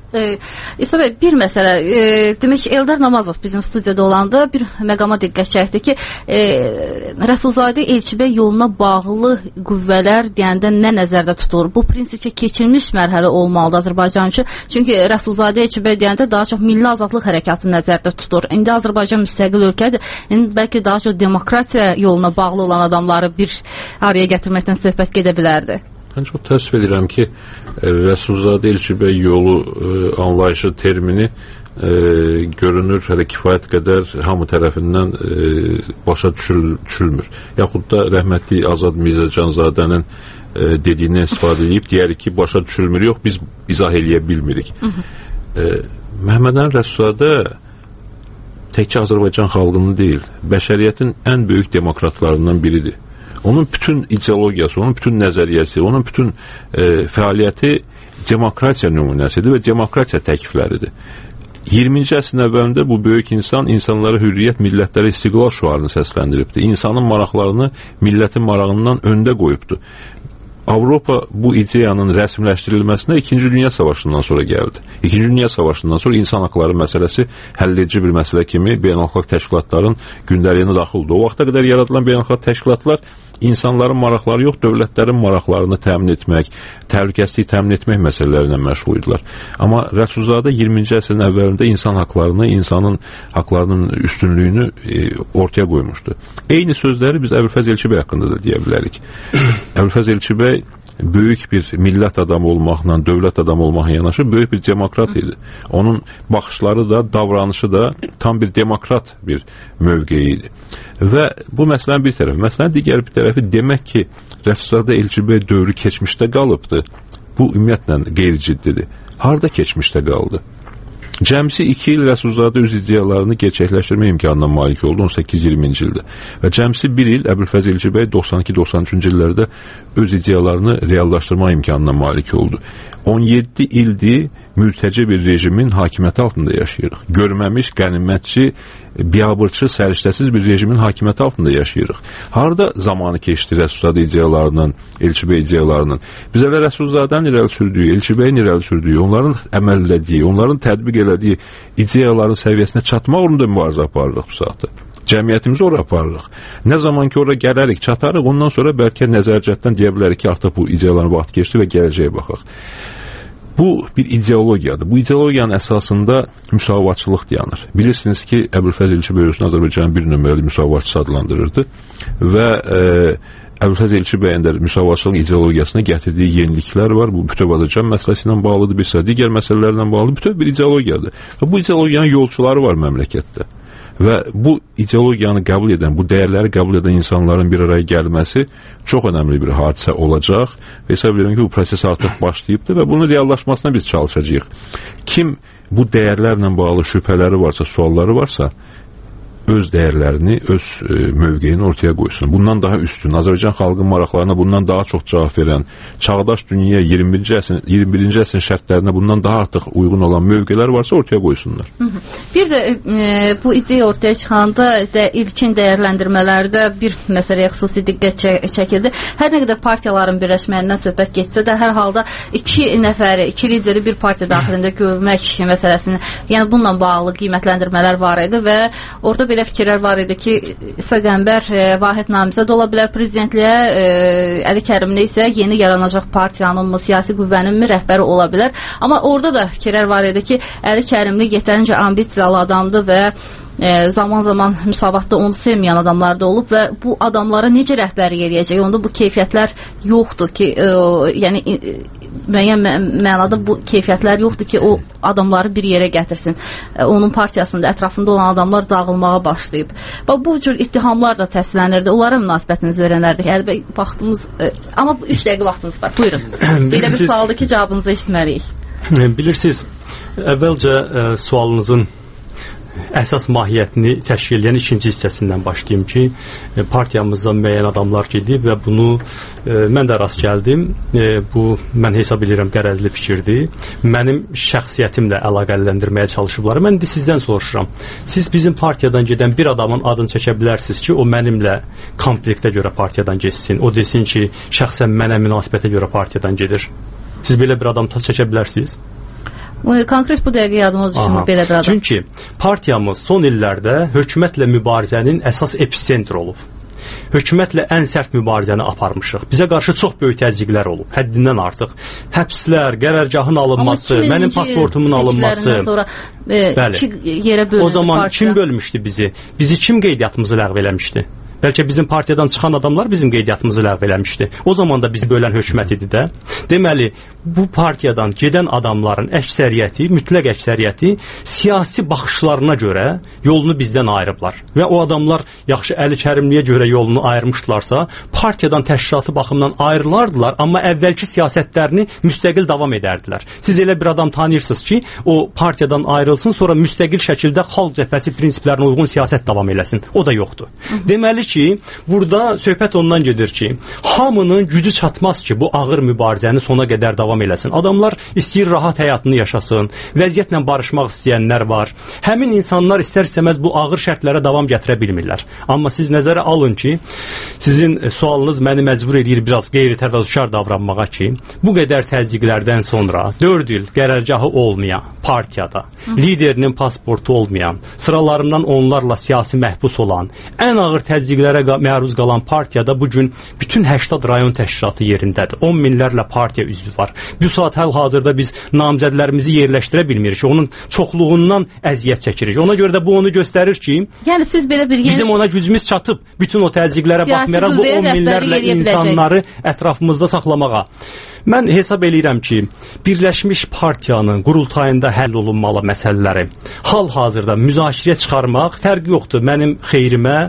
İsa bəy, bir məsələ, demək Eldar Namazov bizim studiyada olanda bir məqama diqqət çəkdi ki, Rəsulzadə Elçibəy yoluna bağlı qüvvələr deyəndə nə nəzərdə tutulur? Bu prinsipcə keçilmiş mərhələ olmalıdır Azərbaycan üçün. Çünki Rəsulzadə Elçibəy deyəndə daha çox milli azadlıq hərəkatı nəzərdə tutulur. İndi Azərbaycan müstəqil ölkədir. İndi bəlkə daha çox demokratiya yoluna bağlı olan adamları bir araya gətirməkdən söhbət gedə bilərdi. Mən çox təəssüf edirəm ki, Rəsulzadə Elçibəy yolu anlayışı termini görünür hələ kifayət qədər hamı tərəfindən başa düşülmür. Yaxud da rəhmətli Azad Mirzə Canzadənin dediyindən istifadə edib, deyərik ki, başa düşülmür, yox, biz izah eləyə bilmirik. Məhəmmədən Rəsulzadə təkcə Azərbaycan xalqının deyil, bəşəriyyətin ən böyük demokratlarından biridir. Onun bütün ideologiyası, onun bütün nəzəriyyəsi, onun bütün fəaliyyəti demokratiya nümunəsidir və demokratiya təklifləridir. 20-ci əsrin əvvəlində bu böyük insan insanlara hürriyyət, millətlərə istiqlal şüarını səsləndiribdir. İnsanın maraqlarını millətin marağından öndə qoyubdur. Avropa bu ideyanın rəsmiləşdirilməsinə 2-ci Dünya Savaşından sonra gəldi. 2-ci Dünya Savaşından sonra insan haqları məsələsi həlledici bir məsələ kimi beynəlxalq təşkilatların gündəliyinə daxil oldu. O vaxta qədər yaradılan beynəlxalq təşkilatlar insanların maraqları yox, dövlətlərin maraqlarını təmin etmək, təhlükəsizliyi təmin etmək məsələlərinə məşğul idilər. Amma Rəsulzadə 20-ci əsrin əvvəlində insan haqlarını, insanın haqlarının üstünlüyünü ortaya qoymuşdu. Eyni sözləri biz Əbülfəz Elçibəy haqqında da deyə bilərik. Əbülfəz Elçibəy böyük bir millət adamı olmaqla, dövlət adamı olmaqla yanaşı böyük bir demokrat idi. Onun baxışları da, davranışı da tam bir demokrat bir mövqeyi idi. Və bu məsələnin bir tərəfi. Məsələnin digər bir tərəfi demək ki, Rəsulzadə Elçibəy dövrü keçmişdə qalıbdı. Bu ümumiyyətlə qeyri-ciddidir. Harda keçmişdə qaldı? Cəmsi 2 il Rəsulzadə öz iddialarını gerçəkləşdirmə imkanına malik oldu 18-20-ci ildə. Və cəmsi 1 il Əbülfəz Elçibəy 92-93-cü illərdə öz iddialarını reallaşdırma imkanına malik oldu. 17 ildir mürtəci bir rejimin hakimiyyəti altında yaşayırıq. Görməmiş, qənimətçi, biabırçı, səriştəsiz bir rejimin hakimiyyəti altında yaşayırıq. Harada zamanı keçdi Rəsulzadə ideyalarının, Elçibəy ideyalarının? Biz elə Rəsulzadənin irəli sürdüyü, Elçibəyin irəli sürdüyü, onların əməllədiyi, onların tətbiq elədiyi ideyaların səviyyəsinə çatmaq uğrunda mübarizə aparırıq bu saatda. Cəmiyyətimizi ora aparırıq. Nə zaman ki ora gələrik, çatarıq, ondan sonra bəlkə nəzərcətdən deyə bilərik ki, artıq bu ideyaların vaxt keçdi və gələcəyə baxaq. Bu bir ideologiyadır. Bu ideologiyanın əsasında müsavatçılıq dayanır. Bilirsiniz ki, Əbülfəz Elçibəy özünü Azərbaycanın bir nömrəli müsavatçısı adlandırırdı və Əbülfəz Elçibəyin də müsavatçılıq ideologiyasına gətirdiyi yeniliklər var. Bu bütöv Azərbaycan məsələsi ilə bağlıdır, bir sıra digər məsələlərlə bağlı bütöv bir ideologiyadır. Və bu ideologiyanın yolçuları var məmləkətdə. Və bu ideologiyanı qəbul edən, bu dəyərləri qəbul edən insanların bir araya gəlməsi çox önəmli bir hadisə olacaq. Və hesab edirəm ki, bu proses artıq başlayıbdır və bunun reallaşmasına biz çalışacağıq. Kim bu dəyərlərlə bağlı şübhələri varsa, sualları varsa, öz dəyərlərini, öz mövqeyini ortaya qoysun. Bundan daha üstün, Azərbaycan xalqının maraqlarına bundan daha çox cavab verən, çağdaş dünyaya 21-ci əsrin şərtlərinə bundan daha artıq uyğun olan mövqelər varsa ortaya qoysunlar. Bir də bu ideya ortaya çıxanda ilkin dəyərləndirmələrdə bir məsələyə xüsusi diqqət çəkildi. Hər nə qədər partiyaların birləşməyindən söhbət getsə də, hər halda iki nəfəri, iki lideri bir partiya daxilində görmək məsələsini, yəni bununla bağlı qiymətləndirmələr var idi və orada belə fikirlər var idi ki, İsa Qəmbər Vahid namizəd ola bilər prezidentliyə, Əli Kərimli isə yeni yaranacaq partiyanın mı, siyasi qüvvənin mi rəhbəri ola bilər. Amma orada da fikirlər var idi ki, Əli Kərimli yetərincə ambisiyalı adamdır və zaman-zaman müsavatda onu sevməyən adamlar da olub və bu adamlara necə rəhbərlik eləyəcək? Onda bu keyfiyyətlər yoxdur ki, yəni müəyyən mənada bu keyfiyyətlər yoxdur ki, o adamları bir yerə gətirsin. Onun partiyasında, ətrafında olan adamlar dağılmağa başlayıb. Bu cür ittihamlar da təsdiqlənirdi. Onlara münasibətinizi öyrənərdik. Əlbəttə vaxtımız, amma 3 dəqiqə vaxtınız var. Buyurun. Belə bir sualdır ki, cavabınızı eşitməliyik. Bilirsiniz, əvvəlcə sualınızın əsas mahiyyətini təşkil edən ikinci hissəsindən başlayayım ki, partiyamızda müəyyən adamlar gedib və bunu mən də rast gəldim. Bu, mən hesab edirəm, qərəzli fikirdir. Mənim şəxsiyyətimlə əlaqələndirməyə çalışıblar. Mən də sizdən soruşuram. Siz bizim partiyadan gedən bir adamın adını çəkə bilərsiniz ki, o mənimlə konfliktə görə partiyadan geçsin. O desin ki, şəxsən mənə münasibətə görə partiyadan gedir. Siz belə bir adam çəkə bilərsiniz? Konkret bu dəqiqə yadıma düşmür belə bir adam. Çünki partiyamız son illərdə hökumətlə mübarizənin əsas epicentri olub. Hökumətlə ən sərt mübarizəni aparmışıq. Bizə qarşı çox böyük təzyiqlər olub, həddindən artıq. Həbslər, qərargahın alınması, mənim pasportumun alınması. Sonra yerə bölündü. O zaman kim bölmüşdü bizi? Bizi kim qeydiyyatımızı ləğv eləmişdi? Bəlkə bizim partiyadan çıxan adamlar bizim qeydiyyatımızı ləğv eləmişdi. O zaman da bizi bölən hökumət idi də. Deməli, bu partiyadan gedən adamların əksəriyyəti, mütləq əksəriyyəti siyasi baxışlarına görə yolunu bizdən ayırıblar. Və o adamlar yaxşı Əli Kərimliyə görə yolunu ayırmışdılarsa, partiyadan təşkilatı baxımından ayrılardılar, amma əvvəlki siyasətlərini müstəqil davam edərdilər. Siz elə bir adam tanıyırsınız ki, o partiyadan ayrılsın, sonra müstəqil şəkildə xalq cəbhəsi prinsiplərinə uyğun siyasət davam eləsin. O da yoxdur. Deməli ki, burada söhbət ondan gedir ki, hamının gücü çatmaz ki, bu ağır mübarizəni sona qədər davam eləsin. Adamlar istəyir rahat həyatını yaşasın, vəziyyətlə barışmaq istəyənlər var. Həmin insanlar istər-istəməz bu ağır şərtlərə davam gətirə bilmirlər. Amma siz nəzərə alın ki, sizin sualınız məni məcbur edir biraz qeyri-təvəzzükar davranmağa ki, bu qədər təzyiqlərdən sonra 4 il qərargahı olmayan partiyada, liderinin pasportu olmayan, sıralarından onlarla siyasi məhbus olan, ən ağır təzyiqlərə məruz qalan partiyada bugün bütün 80 rayon təşkilatı yerindədir. 10 minlərlə partiya üzvü var. Bu saat hal-hazırda biz namizədlərimizi yerləşdirə bilmirik. Onun çoxluğundan əziyyət çəkirik. Ona görə də bu onu göstərir ki, yəni siz belə bir bizim ona gücümüz çatıb bütün o təzyiqlərə baxmayaraq bu 10 minlərlə insanları ətrafımızda saxlamağa. Mən hesab eləyirəm ki, Birləşmiş Partiyanın qurultayında həll olunmalı məsələləri hal-hazırda müzakirəyə çıxarmaq fərqi yoxdur. Mənim xeyrimə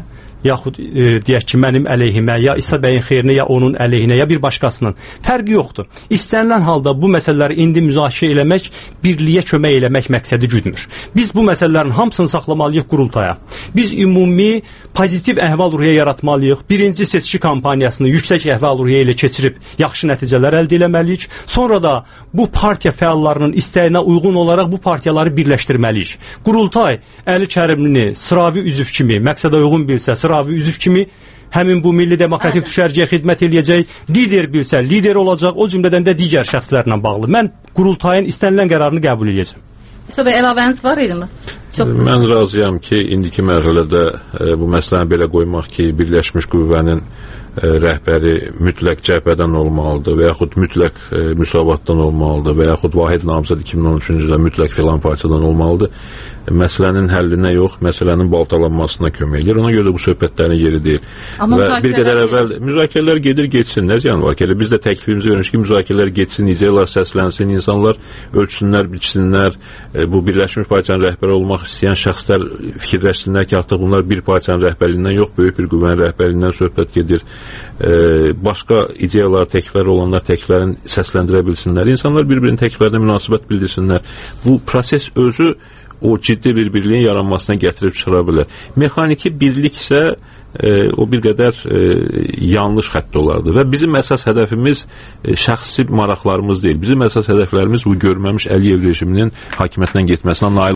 yaxud deyək ki, mənim əleyhimə, ya İsa bəyin xeyrinə, ya onun əleyhinə, ya bir başqasının fərqi yoxdur. İstənilən halda bu məsələləri indi müzakirə eləmək, birliyə kömək eləmək məqsədi güdmür. Biz bu məsələlərin hamısını saxlamalıyıq qurultaya. Biz ümumi pozitiv əhval-ruhiyyə yaratmalıyıq. Birinci seçki kampaniyasını yüksək əhval-ruhiyyə ilə keçirib yaxşı nəticələr əldə etməliyik. Sonra da bu partiya fəallarının istəyinə uyğun olaraq bu partiyaları birləşdirməliyik. Qurultay Əli Kərimlini sıravi üzv kimi, məqsədə uyğun bilsə sıravi üzv kimi həmin bu milli demokratik düşərgəyə xidmət eləyəcək, lider bilsə lider olacaq, o cümlədən də digər şəxslərlə bağlı. Mən qurultayın istənilən qərarını qəbul edəcəm. İsa bəy, əlavəniz var idimi? Mən razıyam ki, indiki mərhələdə bu məsələni belə qoymaq ki, Birləşmiş Qüvvənin rəhbəri mütləq cəbhədən olmalıdır və yaxud mütləq müsavatdan olmalıdır və yaxud vahid namizəd 2013-cü ildə mütləq filan partiyadan olmalıdır. Məsələnin həllinə yox, məsələnin baltalanmasına kömək edir. Ona görə də bu söhbətlərin yeri deyil. Və bir qədər əvvəl müzakirələr gedir, geçsin. Nə ziyan var ki, elə biz də təklifimizi vermiş ki, müzakirələr geçsin, ideyalar səslənsin, insanlar ölçsünlər, biçsinlər. Bu Birləşmiş Partiyanın rəhbəri olmaq istəyən şəxslər fikirləşsinlər ki, artıq bunlar bir partiyanın rəhbərliyindən yox, böyük bir qüvvənin rəhbərliyindən söhbət gedir. Başqa ideyalar, təkliflər olanlar təkliflərin səsləndirə bilsinlər. İnsanlar bir-birinin təkliflərinə münasibət bildirsinlər. Bu proses özü o ciddi bir birliyin yaranmasına gətirib çıxara bilər. Mexaniki birlik isə o bir qədər yanlış xətt olardı və bizim əsas hədəfimiz şəxsi maraqlarımız deyil. Bizim əsas hədəflərimiz bu görməmiş Əliyev rejiminin hakimiyyətindən getməsinə nail